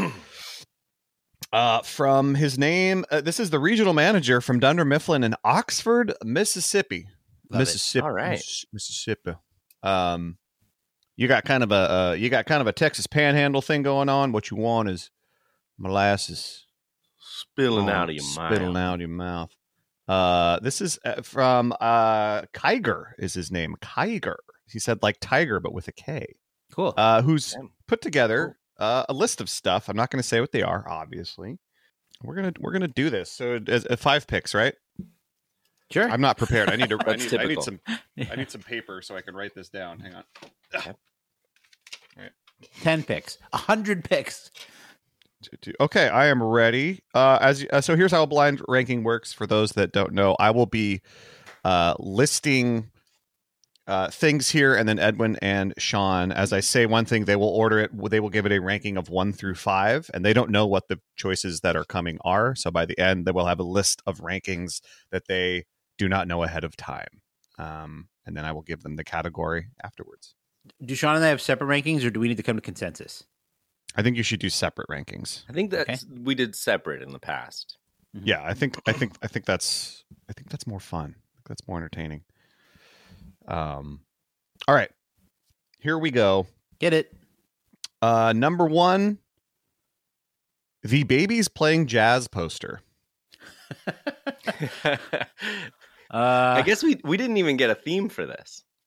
from his name. This is the regional manager from Dunder Mifflin in Oxford, Mississippi. Mississippi. All right. Mississippi. You got kind of a Texas Panhandle thing going on. What you want is molasses spilling out of your mouth. This is from Kiger is his name. Kiger. He said tiger, but with a K. Cool. Who's put together a list of stuff. I'm not going to say what they are. Obviously, we're gonna do this. So 5 picks, right? Sure. I'm not prepared. I need to. I need some paper so I can write this down. Hang on. Okay. All right. 10 picks. 100 picks. Okay, I am ready. So here's how a blind ranking works. For those that don't know, I will be listing things here, and then Edwin and Sean, as I say one thing, they will order it. They will give it a ranking of 1 through 5, and they don't know what the choices that are coming are. So by the end, they will have a list of rankings that they do not know ahead of time, and then I will give them the category afterwards. Do Sean and I have separate rankings, or do we need to come to consensus? I think you should do separate rankings. I think that we did separate in the past. Yeah, I think that's more fun. I think that's more entertaining. All right, here we go. Get it. Number 1, the Babies Playing Jazz poster. I guess we didn't even get a theme for this.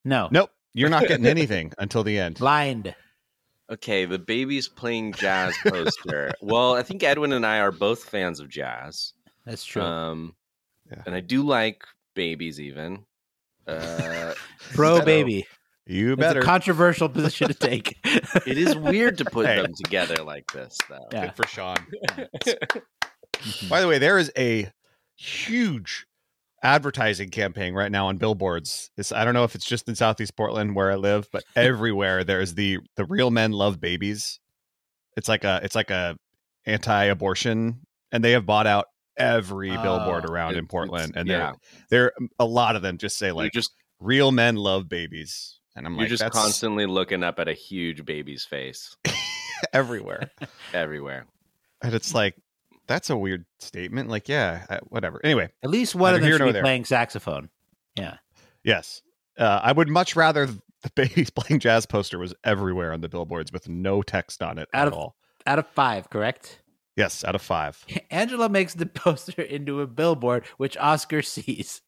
No. Nope. You're not getting anything until the end. Blind. Okay, the babies playing jazz poster. Well, I think Edwin and I are both fans of jazz. That's true. And I do like babies even. Pro baby. You That's better. a controversial position to take. It is weird to put them together like this, though. Yeah. Good for Sean. By the way, there is a huge advertising campaign right now on billboards. I don't know if it's just in Southeast Portland where I live, but everywhere there's the Real Men Love Babies. It's like a anti-abortion, and they have bought out every billboard around in Portland, and there a lot of them just say like just Real Men Love Babies, and I'm you're like, just that's constantly looking up at a huge baby's face everywhere. everywhere, and it's like, that's a weird statement. Like, yeah, whatever. Anyway, At least one of neither them here should nor be there. playing saxophone. Yeah. Yes. I would much rather the babies playing jazz poster was everywhere on the billboards with no text on it at all. Out of 5, correct? Yes, out of 5. Angela makes the poster into a billboard, which Oscar sees.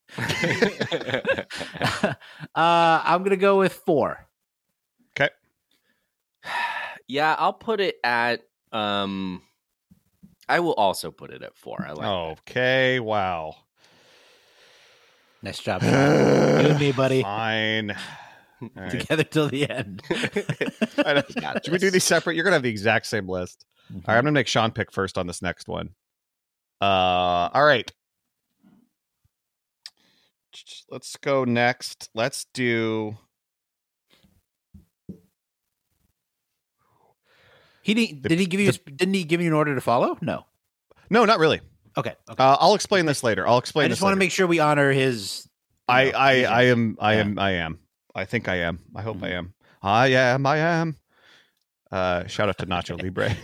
I'm going to go with 4. Okay. Yeah, I'll put it at. I will also put it at 4. I like. Okay. Wow. Nice job, Sean. You and me, buddy. Fine. All right. Together till the end. Should we do these separate? You're gonna have the exact same list. All right, I'm gonna make Sean pick first on this next one. All right. Let's go next. Let's do. Didn't he give you an order to follow? No, not really. Okay. I'll explain this later. I'll explain. I just want to make sure we honor his. I am. I think I am. I hope I am. I am. Shout out to Nacho Libre.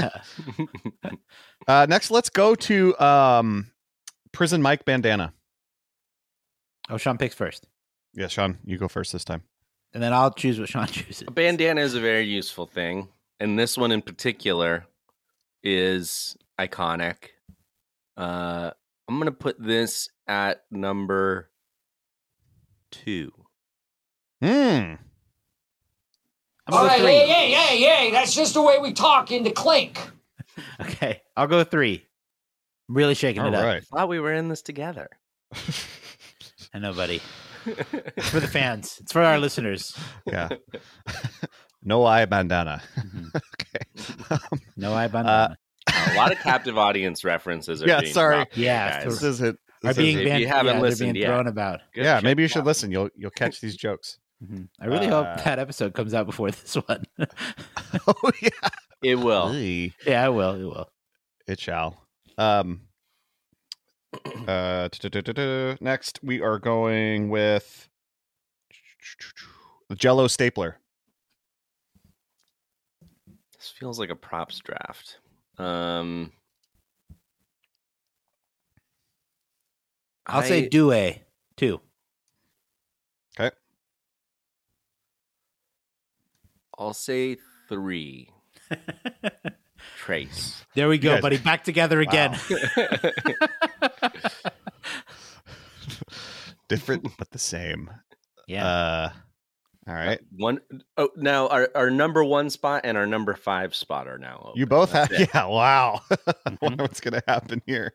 Yeah. Next, let's go to Prison Mike Bandana. Oh, Sean picks first. Yeah, Sean, you go first this time. And then I'll choose what Sean chooses. A bandana is a very useful thing, and this one in particular is iconic. I'm going to put this at number 2. I'm All right, 3. hey, that's just the way we talk in the clink. Okay, I'll go 3. I'm really shaking it up. Right. I thought we were in this together. I know, buddy. It's for the fans. It's for our listeners. Yeah. No eye bandana. Okay. No eye bandana. A lot of captive audience references are being dropped, Yeah, guys. This is it. Are being if you haven't listened being yet. thrown about. Good Yeah, shit. maybe you should listen. You'll catch these jokes. I really hope that episode comes out before this one. Oh yeah, It will. Yeah, it will. It will. It shall. Next, we are going with the Jell-O stapler. This feels like a props draft. I'll say Due 2. Okay. I'll say 3. Trace. There we go, Yes. buddy. Back together again. Different but the same. Yeah. All right. Now our number 1 spot and our number 5 spot are now open. You both have. That's it. Yeah. Wow. I wonder what's going to happen here.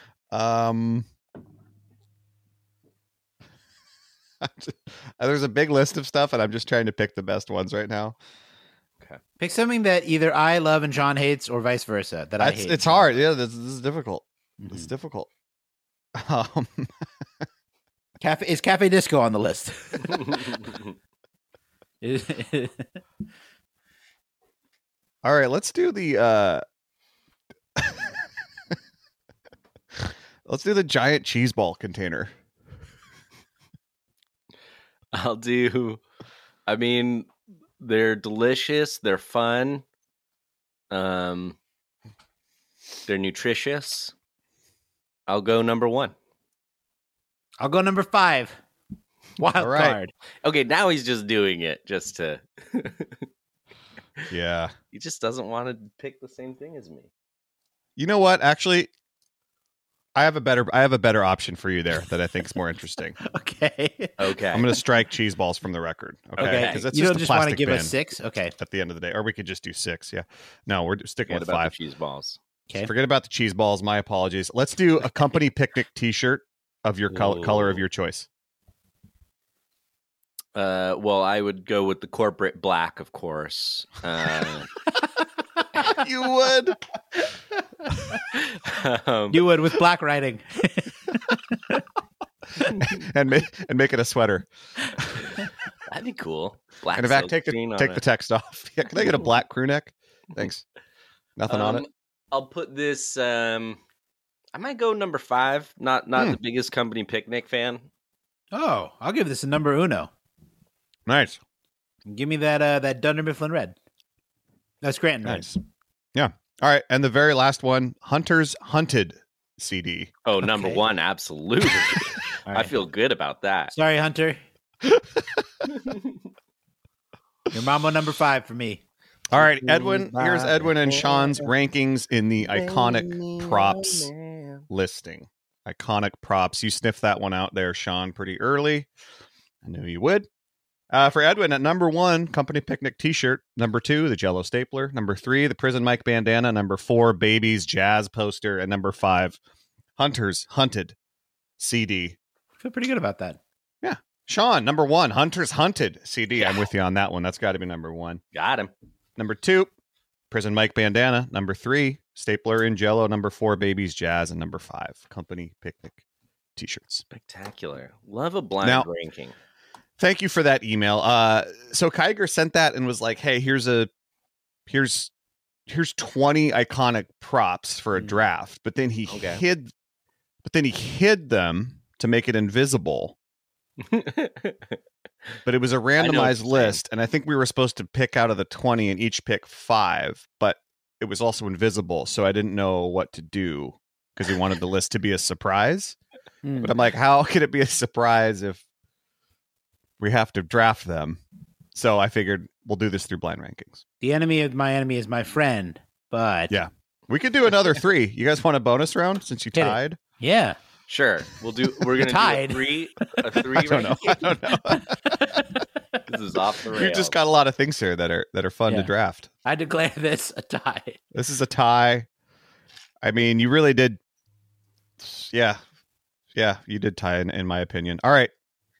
There's a big list of stuff, and I'm just trying to pick the best ones right now. Pick something that either I love and John hates, or vice versa. That I hate. It's hard. Yeah, this is difficult. It's difficult. Is Cafe Disco on the list? All right, let's do the let's do the giant cheese ball container. I'll do. I mean, they're delicious. They're fun. They're nutritious. I'll go number 1. I'll go number 5. Wild card. Okay, now he's just doing it just to. Yeah. He just doesn't want to pick the same thing as me. You know what? Actually, I have a better option for you there that I think is more interesting. Okay. I'm going to strike cheese balls from the record. Okay. Because You don't just want to give us 6? Okay. At the end of the day, or we could just do 6. Yeah. No, we're sticking with about 5. the cheese balls? Okay. Forget about the cheese balls. My apologies. Let's do a company picnic T-shirt of your color of your choice. Well, I would go with the corporate black, of course. You would. You would with black writing. and make it a sweater. That'd be cool. Black. And in fact, take the text off. Yeah, can I get a black crew neck? Thanks. Nothing on it. I'll put this. I might go number 5. Not the biggest company picnic fan. Oh, I'll give this a number uno. Nice. Give me that Dunder Mifflin Red. That's Scranton Red. Nice. Yeah. All right. And the very last one, Hunter's Hunted CD. Oh, number 1, absolutely. Right. I feel good about that. Sorry, Hunter. Your mama number 5 for me. All right, Edwin. Here's Edwin and Sean's rankings in the iconic props listing. Iconic props. You sniffed that one out there, Sean, pretty early. I knew you would. For Edwin, at number 1, company picnic T-shirt. Number 2, the Jell-O stapler. Number 3, the Prison Mike bandana. Number 4, Baby's jazz poster. And number 5, Hunter's Hunted CD. I feel pretty good about that. Yeah. Sean, number 1, Hunter's Hunted CD. Yeah. I'm with you on that one. That's got to be number 1. Got him. Number 2, Prison Mike bandana. Number 3, stapler in Jell-O. Number 4, Baby's jazz. And number 5, company picnic T-shirts. Spectacular. Love a blind ranking. Thank you for that email. So Kiger sent that and was like, "Hey, here's 20 iconic props for a draft." But then he hid them to make it invisible. But it was a randomized list, and I think we were supposed to pick out of the 20 and each pick 5, but it was also invisible, so I didn't know what to do because he wanted the list to be a surprise. But I'm like, how can it be a surprise if we have to draft them? So I figured we'll do this through blind rankings. The enemy of my enemy is my friend, but yeah, we could do another 3. You guys want a bonus round since you tied? Yeah, sure. We're gonna tied. Do a three. I don't know. This is off the rails. We've just got a lot of things here that are fun to draft. I declare this a tie. This is a tie. I mean, you really did. Yeah, you did tie in my opinion. All right.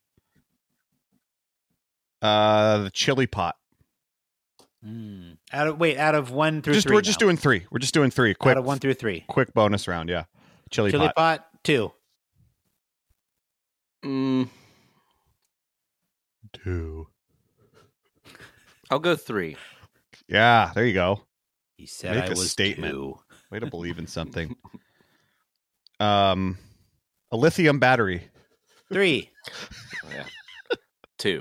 The chili pot. Out of 1 through 3. We're just doing 3. We're just doing 3. Quick, out of 1 through 3. Quick bonus round. Yeah. Chili pot 2. 2. I'll go 3. Yeah, there you go. He said Make I a was statement. 2. Way to believe in something. A lithium battery. 3. Yeah. 2.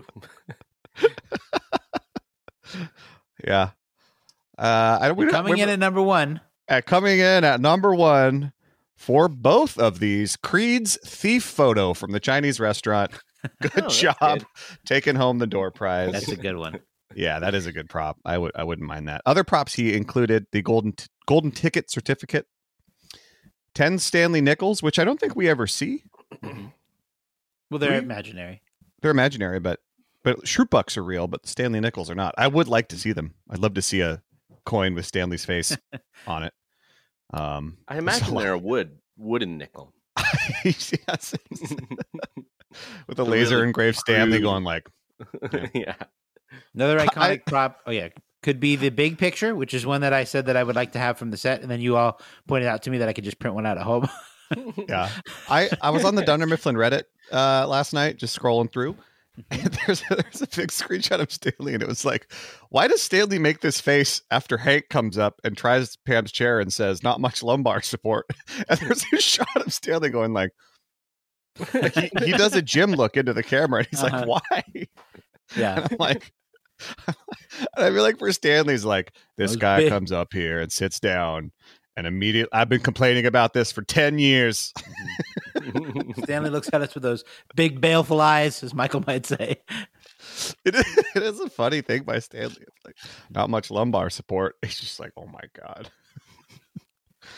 Yeah. Coming in at number 1. Coming in at number 1 for both of these, Creed's thief photo from the Chinese restaurant. Good job. Good. Taking home the door prize. That's a good one. Yeah, that is a good prop. I wouldn't mind that. Other props he included the golden ticket certificate, 10 Stanley nickels, which I don't think we ever see. Well, they're imaginary. They're imaginary, but Shroot Bucks are real, but the Stanley nickels are not. I would like to see them. I'd love to see a coin with Stanley's face on it. I imagine they're a wooden nickel. Yes. With a laser really engraved Stanley going like, yeah. Another iconic prop. Oh yeah, could be the big picture, which is one that I said that I would like to have from the set, and then you all pointed out to me that I could just print one out at home. Yeah, I was on the Dunder Mifflin Reddit last night, just scrolling through. And there's a big screenshot of Stanley, and it was like, why does Stanley make this face after Hank comes up and tries Pam's chair and says, "Not much lumbar support"? And there's a shot of Stanley going like he does a Jim look into the camera, and he's like, why? Yeah, and I'm like, and I feel like for Stanley's like, this guy big. Comes up here and sits down, and immediately, I've been complaining about this for 10 years. Stanley looks at us with those big baleful eyes, as Michael might say. It is a funny thing by Stanley. It's like, not much lumbar support. He's just like, oh my God.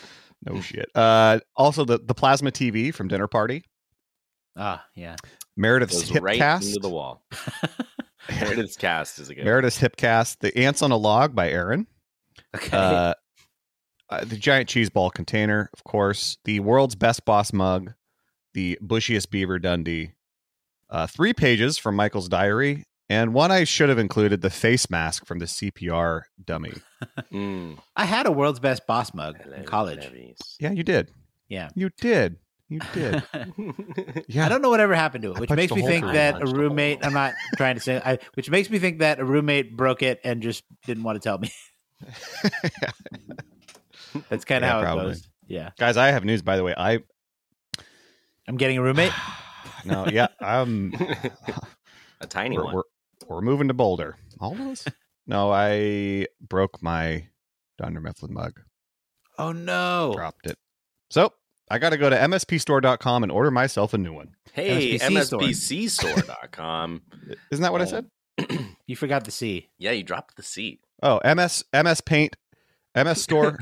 No shit. Also, the plasma TV from Dinner Party. Ah, yeah. Meredith's Goes right Hipcast. into the wall. Meredith's Cast is a good Meredith's Hipcast. The Ants on a Log by Aaron. Okay. The Giant Cheese Ball Container, of course. The World's Best Boss Mug. The Bushiest Beaver Dundee. 3 pages from Michael's diary. And one I should have included, the face mask from the CPR dummy. I had a World's Best Boss mug in college. Yeah, you did. Yeah. You did. Yeah. I don't know whatever happened to it, which punched makes the me hole think through it. that a roommate, I'm not trying to say, which makes me think that a roommate broke it and just didn't want to tell me. That's kind of how probably. it goes. Yeah. Guys, I have news, by the way. I'm getting a roommate? No, yeah. I'm a tiny one. We're moving to Boulder. Almost? No, I broke my Dunder Mifflin mug. Oh, no. Dropped it. So I got to go to mspstore.com and order myself a new one. Hey, MSPC MSPCstore.com. Isn't that what I said? You forgot the C. Yeah, you dropped the C. Oh, MS Paint, MS Store.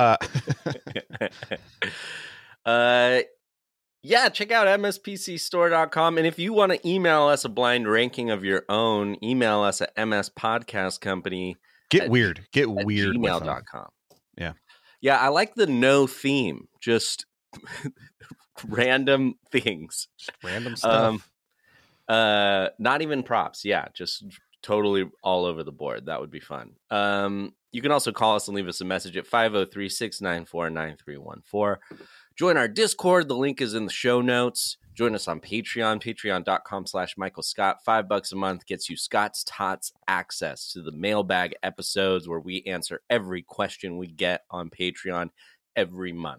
Yeah, check out mspcstore.com. And if you want to email us a blind ranking of your own, email us at mspodcastcompany. Get weird with them. gmail.com. Yeah. Yeah, I like the no theme. Just random things. Random stuff. Not even props. Yeah, just totally all over the board. That would be fun. You can also call us and leave us a message at 503-694-9314. Join our Discord. The link is in the show notes. Join us on Patreon, patreon.com/Michael Scott. $5 a month gets you Scott's Tots access to the mailbag episodes where we answer every question we get on Patreon every month.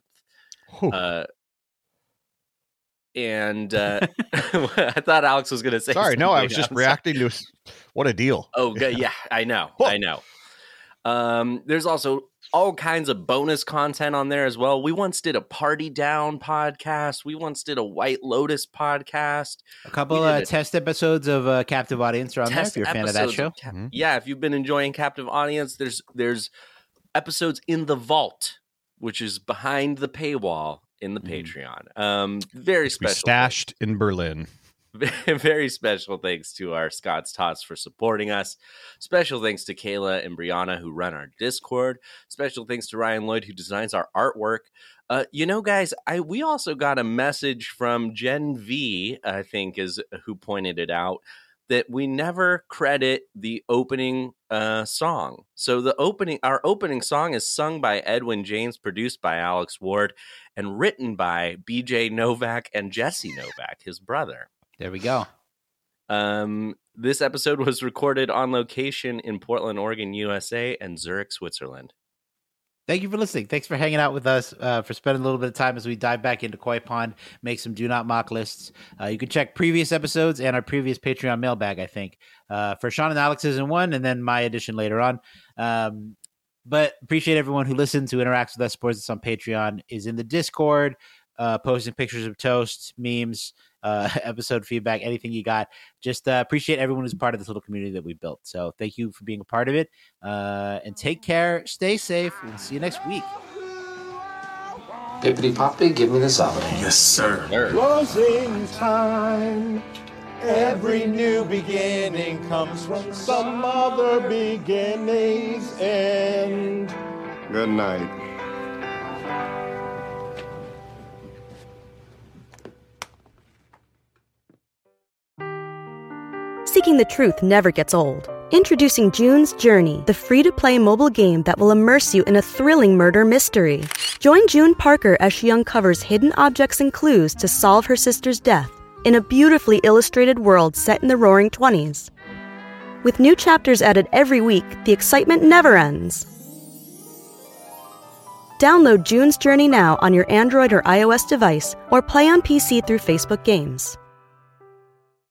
And I thought Alex was going to say Sorry, no, I was something. just reacting to what a deal. Oh, yeah, I know. I know. There's also all kinds of bonus content on there as well. We once did a Party Down podcast. We once did a White Lotus podcast. A couple test episodes of Captive Audience are on there if you're a fan of that show. Yeah, if you've been enjoying Captive Audience, there's episodes in the vault, which is behind the paywall in the Patreon. Very special. Stashed in Berlin. Very special thanks to our Scott's Tots for supporting us. Special thanks to Kayla and Brianna who run our Discord. Special thanks to Ryan Lloyd who designs our artwork. Guys, we also got a message from Gen V, I think is who pointed it out, that we never credit the opening song. So our opening song is sung by Edwin James, produced by Alex Ward, and written by BJ Novak and Jesse Novak, his brother. There we go. This episode was recorded on location in Portland, Oregon, USA, and Zurich, Switzerland. Thank you for listening. Thanks for hanging out with us, for spending a little bit of time as we dive back into Koi Pond, make some Do Not Mock lists. You can check previous episodes and our previous Patreon mailbag, I think. For Sean and Alex's in one, and then my edition later on. But appreciate everyone who listens, who interacts with us, supports us on Patreon, is in the Discord, posting pictures of toast, memes, episode feedback, anything you got. Just appreciate everyone who's part of this little community that we built. So thank you for being a part of it. And take care, stay safe. We'll see you next week. Pippity Poppy, give me the salad. Yes, sir. Closing time. Every new beginning comes from some other beginning's end. Good night. Seeking the truth never gets old. Introducing June's Journey, the free-to-play mobile game that will immerse you in a thrilling murder mystery. Join June Parker as she uncovers hidden objects and clues to solve her sister's death in a beautifully illustrated world set in the Roaring '20s. With new chapters added every week, the excitement never ends. Download June's Journey now on your Android or iOS device, or play on PC through Facebook Games.